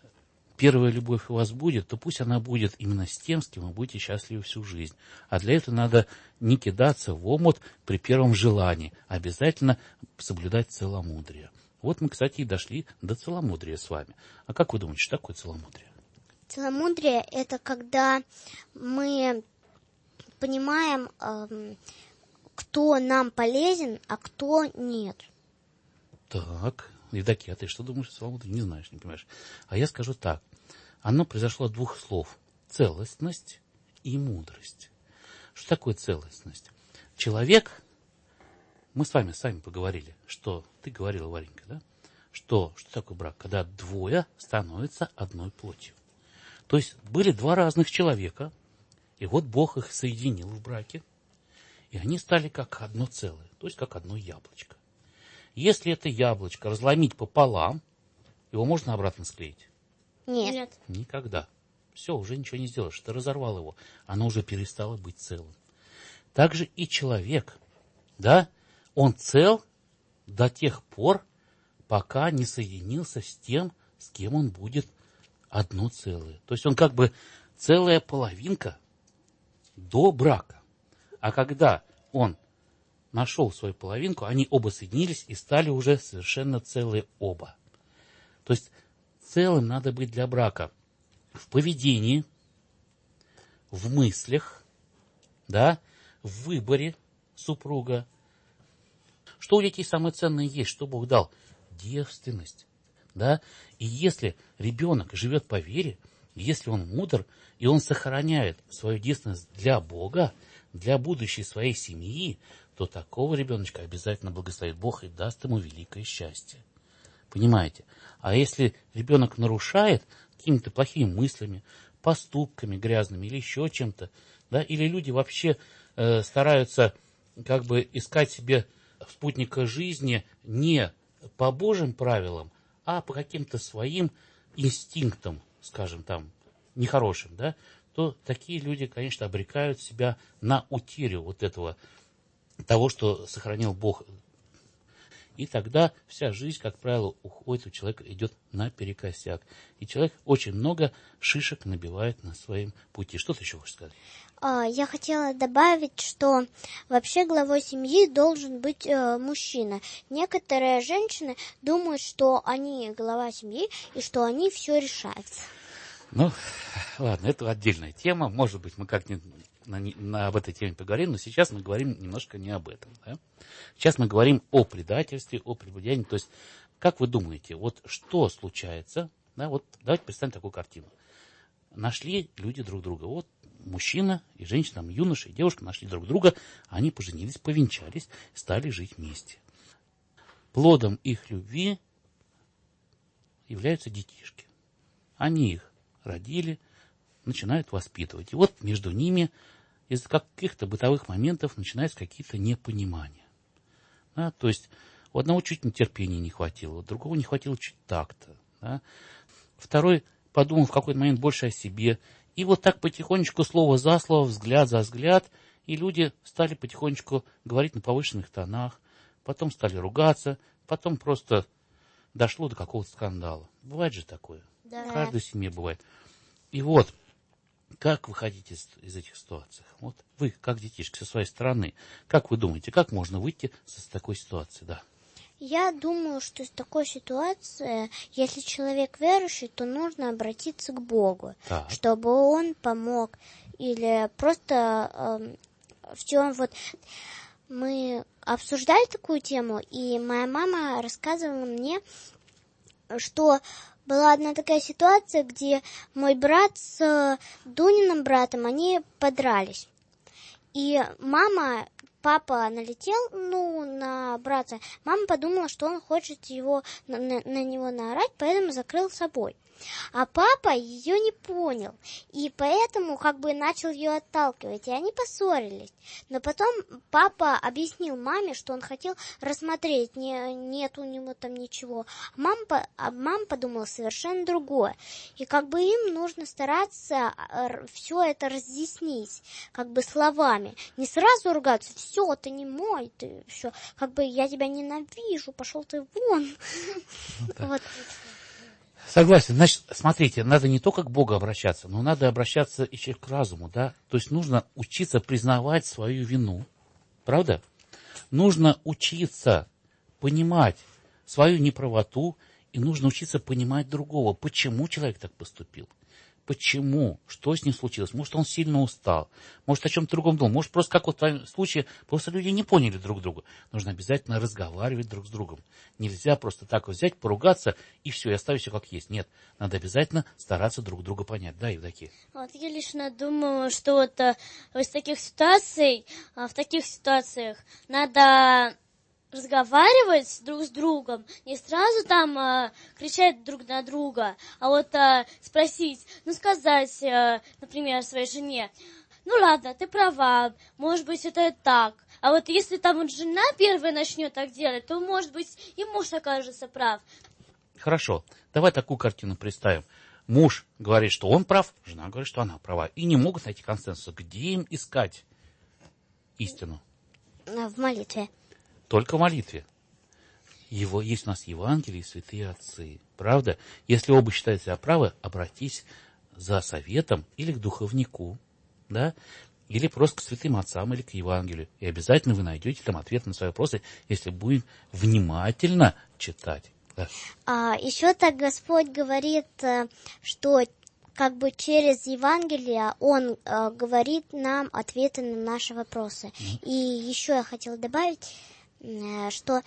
первая любовь у вас будет, то пусть она будет именно с тем, с кем вы будете счастливы всю жизнь. А для этого надо не кидаться в омут при первом желании, а обязательно соблюдать целомудрие. Вот мы, кстати, и дошли до целомудрия с вами. А как вы думаете, что такое целомудрие? Целомудрие – это когда мы понимаем, эм, кто нам полезен, а кто нет. Так, Евдокия, а ты что думаешь о целомудрии? Не знаешь, не понимаешь. А я скажу так. Оно произошло от двух слов. Целостность и мудрость. Что такое целостность? Человек, мы с вами сами поговорили, что, ты говорила, Варенька, да? Что, что такое брак? Когда двое становятся одной плотью. То есть были два разных человека, и вот Бог их соединил в браке, и они стали как одно целое, то есть как одно яблочко. Если это яблочко разломить пополам, его можно обратно склеить? Нет. Нет. Никогда. Все, уже ничего не сделаешь, ты разорвал его, оно уже перестало быть целым. Также и человек, да, он цел до тех пор, пока не соединился с тем, с кем он будет одно целое. То есть он как бы целая половинка до брака. А когда он нашел свою половинку, они оба соединились и стали уже совершенно целые оба. То есть целым надо быть для брака в поведении, в мыслях, да, в выборе супруга. Что у детей самое ценное есть, что Бог дал? Девственность. Да? И если ребенок живет по вере, если он мудр, и он сохраняет свою девственность для Бога, для будущей своей семьи, то такого ребеночка обязательно благословит Бог и даст ему великое счастье. Понимаете? А если ребенок нарушает какими-то плохими мыслями, поступками грязными или еще чем-то, да, или люди вообще э, стараются как бы искать себе спутника жизни не по Божьим правилам, а по каким-то своим инстинктам, скажем, там, нехорошим, да, то такие люди, конечно, обрекают себя на утерю вот этого, того, что сохранил Бог. И тогда вся жизнь, как правило, уходит у человека, идет наперекосяк. И человек очень много шишек набивает на своем пути. Что ты еще хочешь сказать? Я хотела добавить, что вообще главой семьи должен быть э, мужчина. Некоторые женщины думают, что они глава семьи и что они все решают. Ну, ладно, это отдельная тема. Может быть, мы как-нибудь на, на, об этой теме поговорим, но сейчас мы говорим немножко не об этом. Да? Сейчас мы говорим о предательстве, о прелюбодеянии. То есть, как вы думаете, вот что случается? Да, вот давайте представим такую картину. Нашли люди друг друга. Вот мужчина и женщина, там, юноша и девушка нашли друг друга, они поженились, повенчались, стали жить вместе. Плодом их любви являются детишки. Они их родили, начинают воспитывать. И вот между ними из-за каких-то бытовых моментов начинаются какие-то непонимания. Да? То есть у одного чуть терпения не хватило, у другого не хватило чуть такта. Да? Второй подумал в какой-то момент больше о себе. И вот так потихонечку, слово за слово, взгляд за взгляд, и люди стали потихонечку говорить на повышенных тонах, потом стали ругаться, потом просто дошло до какого-то скандала. Бывает же такое. Да. В каждой семье бывает. И вот, как выходить из, из этих ситуаций? Вот вы, как детишки, со своей стороны, как вы думаете, как можно выйти с такой ситуации? Да. Я думаю, что из такой ситуации, если человек верующий, то нужно обратиться к Богу, Так. чтобы Он помог. Или просто э, в чем вот мы обсуждали такую тему, и моя мама рассказывала мне, что была одна такая ситуация, где мой брат с Дуниным братом, они подрались. И мама... Папа налетел, ну, на брата. Мама подумала, что он хочет его, на, на, на него наорать, поэтому закрыл собой. А папа ее не понял, и поэтому как бы начал ее отталкивать, и они поссорились. Но потом папа объяснил маме, что он хотел рассмотреть, не, нет у него там ничего. А мама, а мама подумала совершенно другое. И как бы им нужно стараться все это разъяснить, как бы словами. Не сразу ругаться, все, ты не мой, ты все, как бы я тебя ненавижу, пошел ты вон. Вот. Согласен. Значит, смотрите, надо не только к Богу обращаться, но надо обращаться еще к разуму, да? То есть нужно учиться признавать свою вину, правда? Нужно учиться понимать свою неправоту, и нужно учиться понимать другого, почему человек так поступил. Почему? Что с ним случилось? Может, он сильно устал? Может, о чем-то другом думал? Может, просто как вот в твоем случае, просто люди не поняли друг друга. Нужно обязательно разговаривать друг с другом. Нельзя просто так вот взять, поругаться, и все, и оставить все как есть. Нет, надо обязательно стараться друг друга понять. Да, Евдокия? Вот я лично думаю, что вот а, из таких ситуаций, а, в таких ситуациях надо разговаривать друг с другом, не сразу там а, кричать друг на друга, а вот а, спросить, ну сказать, а, например, своей жене, ну ладно, ты права, может быть это так, а вот если там вот жена первая начнет так делать, то может быть и муж окажется прав. Хорошо, давай такую картину представим. Муж говорит, что он прав, жена говорит, что она права, и не могут найти консенсуса. Где им искать истину? В молитве. Только в молитве. Его, есть у нас Евангелие и святые отцы. Правда? Если оба считают себя правы, обратись за советом или к духовнику, да? Или просто к святым отцам, или к Евангелию. И обязательно вы найдете там ответ на свои вопросы, если будем внимательно читать. Да. А, еще так Господь говорит, что как бы через Евангелие Он э, говорит нам ответы на наши вопросы. Mm. И еще я хотела добавить, что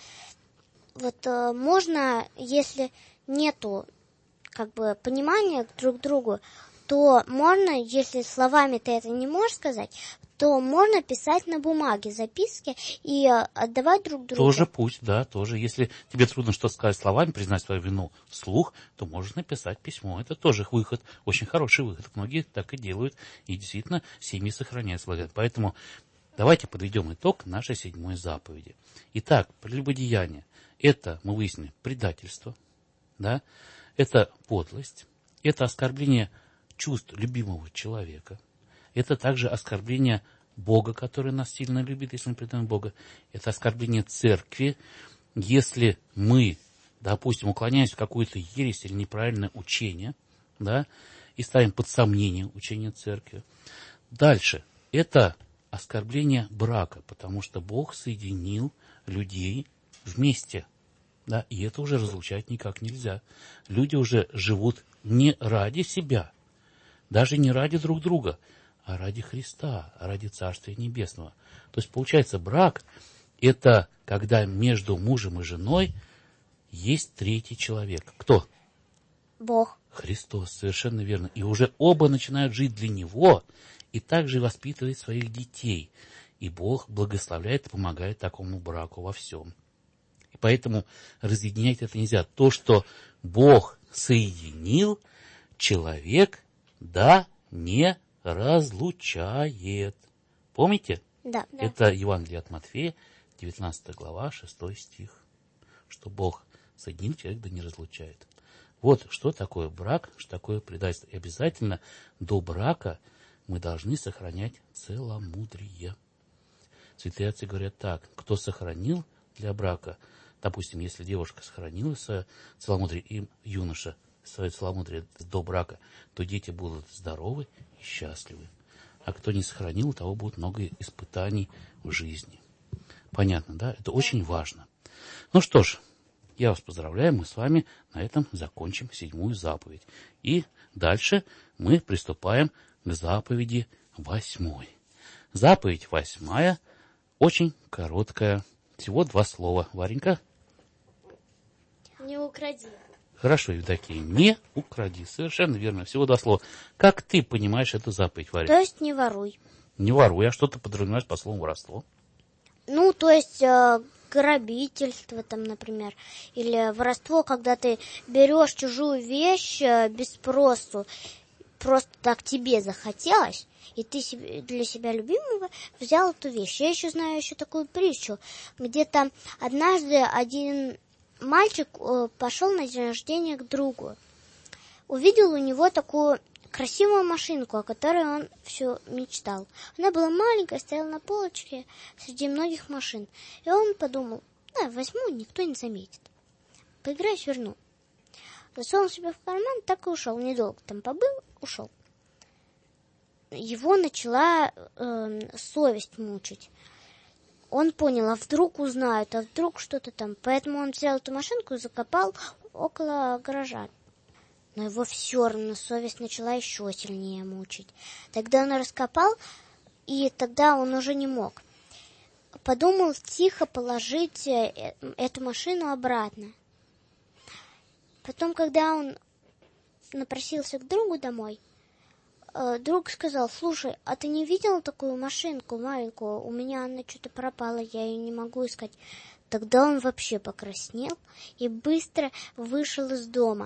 вот э, можно, если нету как бы понимания друг к другу, то можно, если словами ты это не можешь сказать, то можно писать на бумаге записки и э, отдавать друг другу. Тоже путь, да, тоже. Если тебе трудно что-то сказать словами, признать свою вину вслух, то можешь написать письмо. Это тоже выход, очень хороший выход. Многие так и делают, и действительно семьи сохраняются. Поэтому давайте подведем итог нашей седьмой заповеди. Итак, прелюбодеяние – это, мы выяснили, предательство, да? Это подлость, Это оскорбление чувств любимого человека. Это также оскорбление Бога, который нас сильно любит, если мы предаем Бога. Это оскорбление церкви. Если мы, допустим, уклоняемся в какую-то ересь или неправильное учение, да, и ставим под сомнение учение церкви. Дальше. Это оскорбление брака, потому что Бог соединил людей вместе. Да, и это уже разлучать никак нельзя. Люди уже живут не ради себя, даже не ради друг друга, а ради Христа, ради Царствия Небесного. То есть, получается, брак – это когда между мужем и женой есть третий человек. Кто? Бог. Христос, совершенно верно. И уже оба начинают жить для Него и также воспитывать своих детей. И Бог благословляет и помогает такому браку во всем. И поэтому разъединять это нельзя. То, что Бог соединил, человек, да, не разлучает. Помните? Да. Это Евангелие от Матфея, девятнадцатая глава, шестой стих. Что Бог соединил, человек да не разлучает. Вот что такое брак, что такое предательство. И обязательно до брака мы должны сохранять целомудрие. Святые отцы говорят так: кто сохранил для брака, допустим, если девушка сохранила свое целомудрие, и юноша свое целомудрие до брака, то дети будут здоровы и счастливы. А кто не сохранил, у того будет много испытаний в жизни. Понятно, да? Это очень важно. Ну что ж, я вас поздравляю, мы с вами на этом закончим седьмую заповедь. И дальше мы приступаем к заповеди восьмой. Заповедь восьмая очень короткая, всего два слова. Варенька? Не укради. Хорошо, Евдокия, не укради. Совершенно верно, всего два слова. Как ты понимаешь эту заповедь, Варя? То есть не воруй. Не воруй, а что ты подразумеваешь по слову воровство? Ну, то есть э, грабительство там, например, или воровство, когда ты берешь чужую вещь э, без спросу, просто так тебе захотелось, и ты себе, для себя любимого взял эту вещь. Я еще знаю еще такую притчу, где там однажды один мальчик э, пошел на день рождения к другу, увидел у него такую красивую машинку, о которой он все мечтал. Она была маленькая, стояла на полочке среди многих машин. И он подумал: да, возьму, никто не заметит. Поиграюсь, верну. Засунул себе в карман, так и ушел. Недолго там побыл, ушел. Его начала э, совесть мучить. Он понял, а вдруг узнают, а вдруг что-то там. Поэтому он взял эту машинку и закопал около гаража. Но его все равно совесть начала еще сильнее мучить. Тогда он раскопал, и тогда он уже не мог. Подумал тихо положить эту машину обратно. Потом, когда он напросился к другу домой, друг сказал: слушай, а ты не видел такую машинку маленькую? У меня она что-то пропала, я ее не могу искать. Тогда он вообще покраснел и быстро вышел из дома.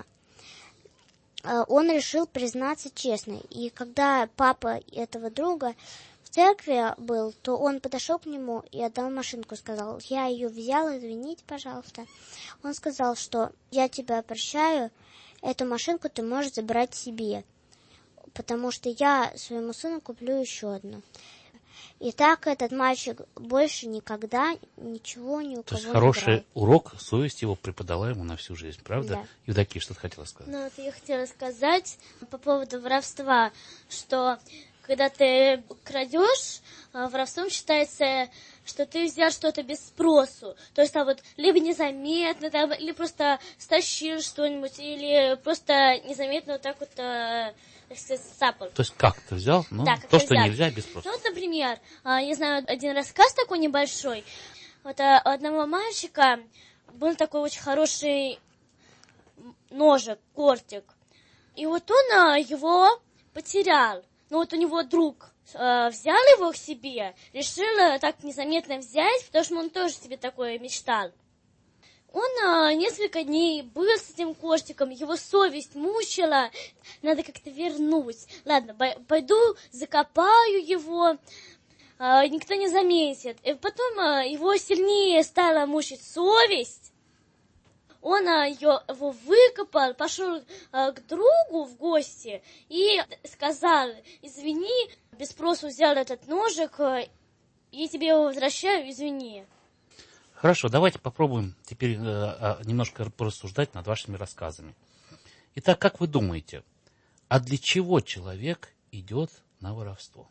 Он решил признаться честно. И когда папа этого друга в церкви был, то он подошел к нему и отдал машинку, сказал: я ее взял, извините, пожалуйста. Он сказал, что я тебя прощаю, эту машинку ты можешь забрать себе, потому что я своему сыну куплю еще одну. И так этот мальчик больше никогда ничего ни у То кого есть не хороший брал. урок, совесть его преподала ему на всю жизнь, правда? Да. Евдокия, что ты хотела сказать? Ну, вот я хотела сказать по поводу воровства, что когда ты крадешь, воровством считается, что ты взял что-то без спросу. То есть там вот либо незаметно, там, или просто стащил что-нибудь, или просто незаметно вот так вот, э, так сказать, сапал. То есть как ты взял? Ну, Да, как то, ты что взял. нельзя, без спроса. Ну, вот, например, я знаю один рассказ такой небольшой. Вот у одного мальчика был такой очень хороший ножик, кортик. И вот он его потерял. Ну, вот у него друг э, взял его к себе, решил э, так незаметно взять, потому что он тоже себе такое мечтал. Он э, несколько дней был с этим кортиком, его совесть мучила, надо как-то вернуть. Ладно, пойду закопаю его, э, никто не заметит. И потом э, его сильнее стала мучить совесть. он а, ее, его выкопал, пошел а, к другу в гости и сказал: извини, без спросу взял этот ножик, а, я тебе его возвращаю, извини. Хорошо, давайте попробуем теперь э, немножко порассуждать над вашими рассказами. Итак, как вы думаете, а для чего человек идет на воровство?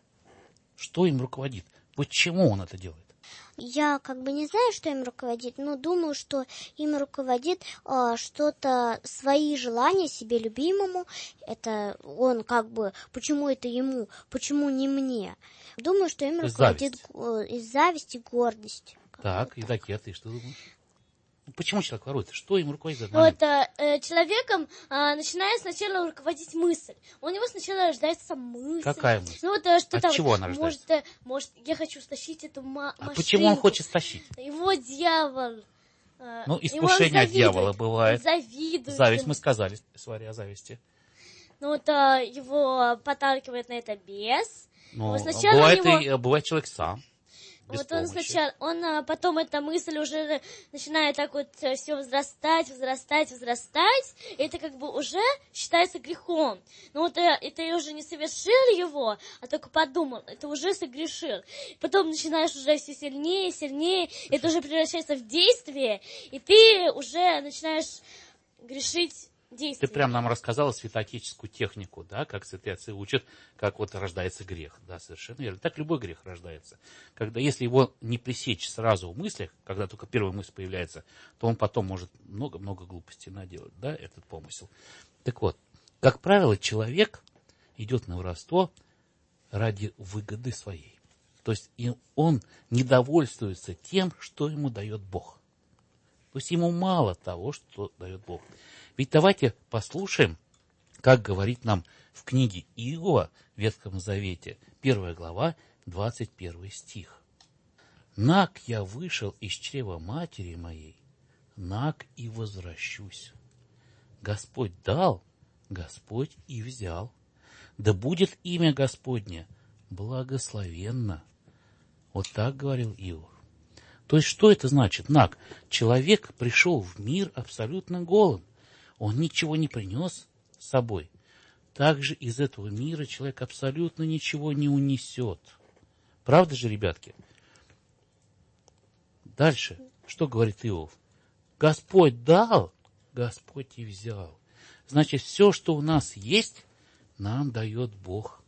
Что им руководит? Почему он это делает? Я как бы не знаю, что им руководит, но думаю, что им руководит э, что-то, свои желания себе любимому. Это он как бы, почему это ему, почему не мне? Думаю, что им руководит э, из зависти, гордость. Так, и такие, а ты что думаешь? Почему человек ворует? Что им руководит? Вот э, человеком э, начинает сначала руководить мысль. У него сначала рождается мысль. Какая мысль? Ну, вот, э, что-то От чего вот, она рождается? Может, э, может, я хочу стащить эту ма- А машинку. почему он хочет стащить? Его дьявол. Э, Ну, искушение от дьявола бывает. Он завидует. Зависть, мы сказали, смотря о зависти. Ну, вот э, его подталкивает на это бес. Ну, Вот сначала бывает, него- и, бывает человек сам. Без Вот он помощи. сначала, он а, потом эта мысль уже начинает так вот все возрастать, возрастать, возрастать, и это как бы уже считается грехом. Но вот э, и ты уже не совершил его, а только подумал, это уже согрешил. Потом начинаешь уже все сильнее, сильнее, это уже превращается в действие, и ты уже начинаешь грешить действием. Ты прям нам рассказала святоотеческую технику, да, как святые отцы учат, как вот рождается грех. Да, совершенно верно. Так любой грех рождается. Когда, если его не пресечь сразу в мыслях, когда только первая мысль появляется, то он потом может много-много глупостей наделать, да, этот помысел. Так вот, как правило, человек идет на воровство ради выгоды своей. То есть он не довольствуется тем, что ему дает Бог. То есть ему мало того, что дает Бог. Ведь давайте послушаем, как говорит нам в книге Иова в Ветхом Завете, первая глава, двадцать первый стих. «Наг я вышел из чрева матери моей, наг и возвращусь. Господь дал, Господь и взял. Да будет имя Господне благословенно». Вот так говорил Иов. То есть, что это значит? Наг. Человек пришел в мир абсолютно голым. Он ничего не принес с собой. Также из этого мира человек абсолютно ничего не унесет. Правда же, ребятки? Дальше. Что говорит Иов? Господь дал, Господь и взял. Значит, все, что у нас есть, нам дает Бог.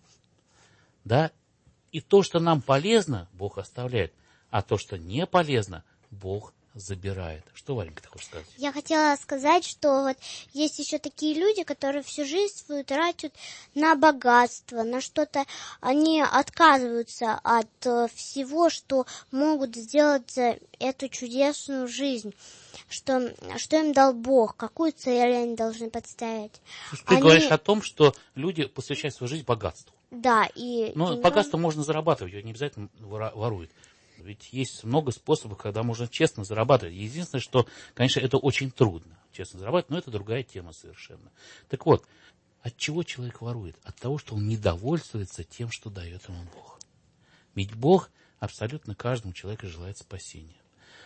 Да? И то, что нам полезно, Бог оставляет. А то, что не полезно, Бог забирает. Что, Варенька, ты хочешь сказать? Я хотела сказать, что вот есть еще такие люди, которые всю жизнь свою тратят на богатство, на что-то. Они отказываются от всего, что могут сделать за эту чудесную жизнь, что, что им дал Бог, какую цель они должны подставить. Слушай, ты они... говоришь о том, что люди посвящают свою жизнь богатству. Да, и... Но именно... богатство можно зарабатывать, его не обязательно воруют. Ведь есть много способов, когда можно честно зарабатывать. Единственное, что, конечно, это очень трудно, честно зарабатывать, но это другая тема совершенно. Так вот, от чего человек ворует? От того, что он недовольствуется тем, что дает ему Бог. Ведь Бог абсолютно каждому человеку желает спасения.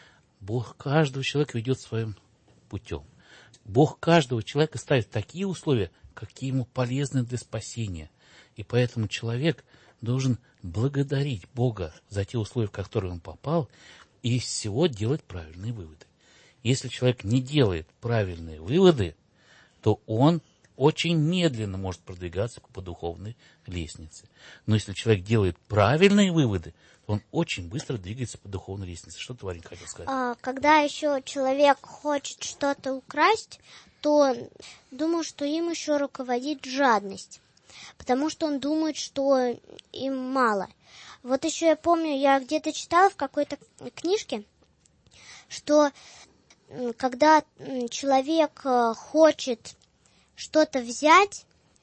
Бог каждого человека ведет своим путем. Бог каждого человека ставит такие условия, какие ему полезны для спасения. И поэтому человек должен благодарить Бога за те условия, в которые он попал, и из всего делать правильные выводы. Если человек не делает правильные выводы, то он очень медленно может продвигаться по духовной лестнице. Но если человек делает правильные выводы, то он очень быстро двигается по духовной лестнице. Что ты, Варенька, хотел сказать? А, когда еще человек хочет что-то украсть, то думаю, что им еще руководит жадность. Потому что он думает, что им мало. Вот еще я помню, я где-то читала в какой-то книжке, что когда человек хочет что-то взять,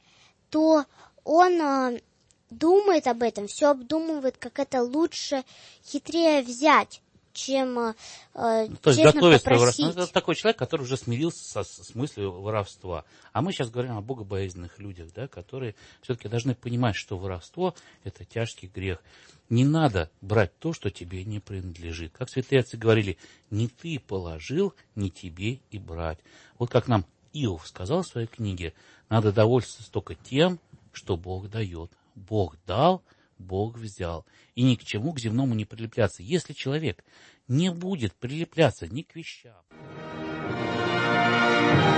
то он думает об этом, все обдумывает, как это лучше, хитрее взять. чем э, То есть честно готовится попросить. воровство. Ну, это такой человек, который уже смирился со, с мыслью воровства. А мы сейчас говорим о богобоязненных людях, да, которые все-таки должны понимать, что воровство – это тяжкий грех. Не надо брать то, что тебе не принадлежит. Как святые отцы говорили, не ты положил, не тебе и брать. Вот как нам Иов сказал в своей книге, надо довольствоваться только тем, что Бог дает. Бог дал, Бог взял. И ни к чему к земному не прилепляться. Если человек не будет прилепляться ни к вещам,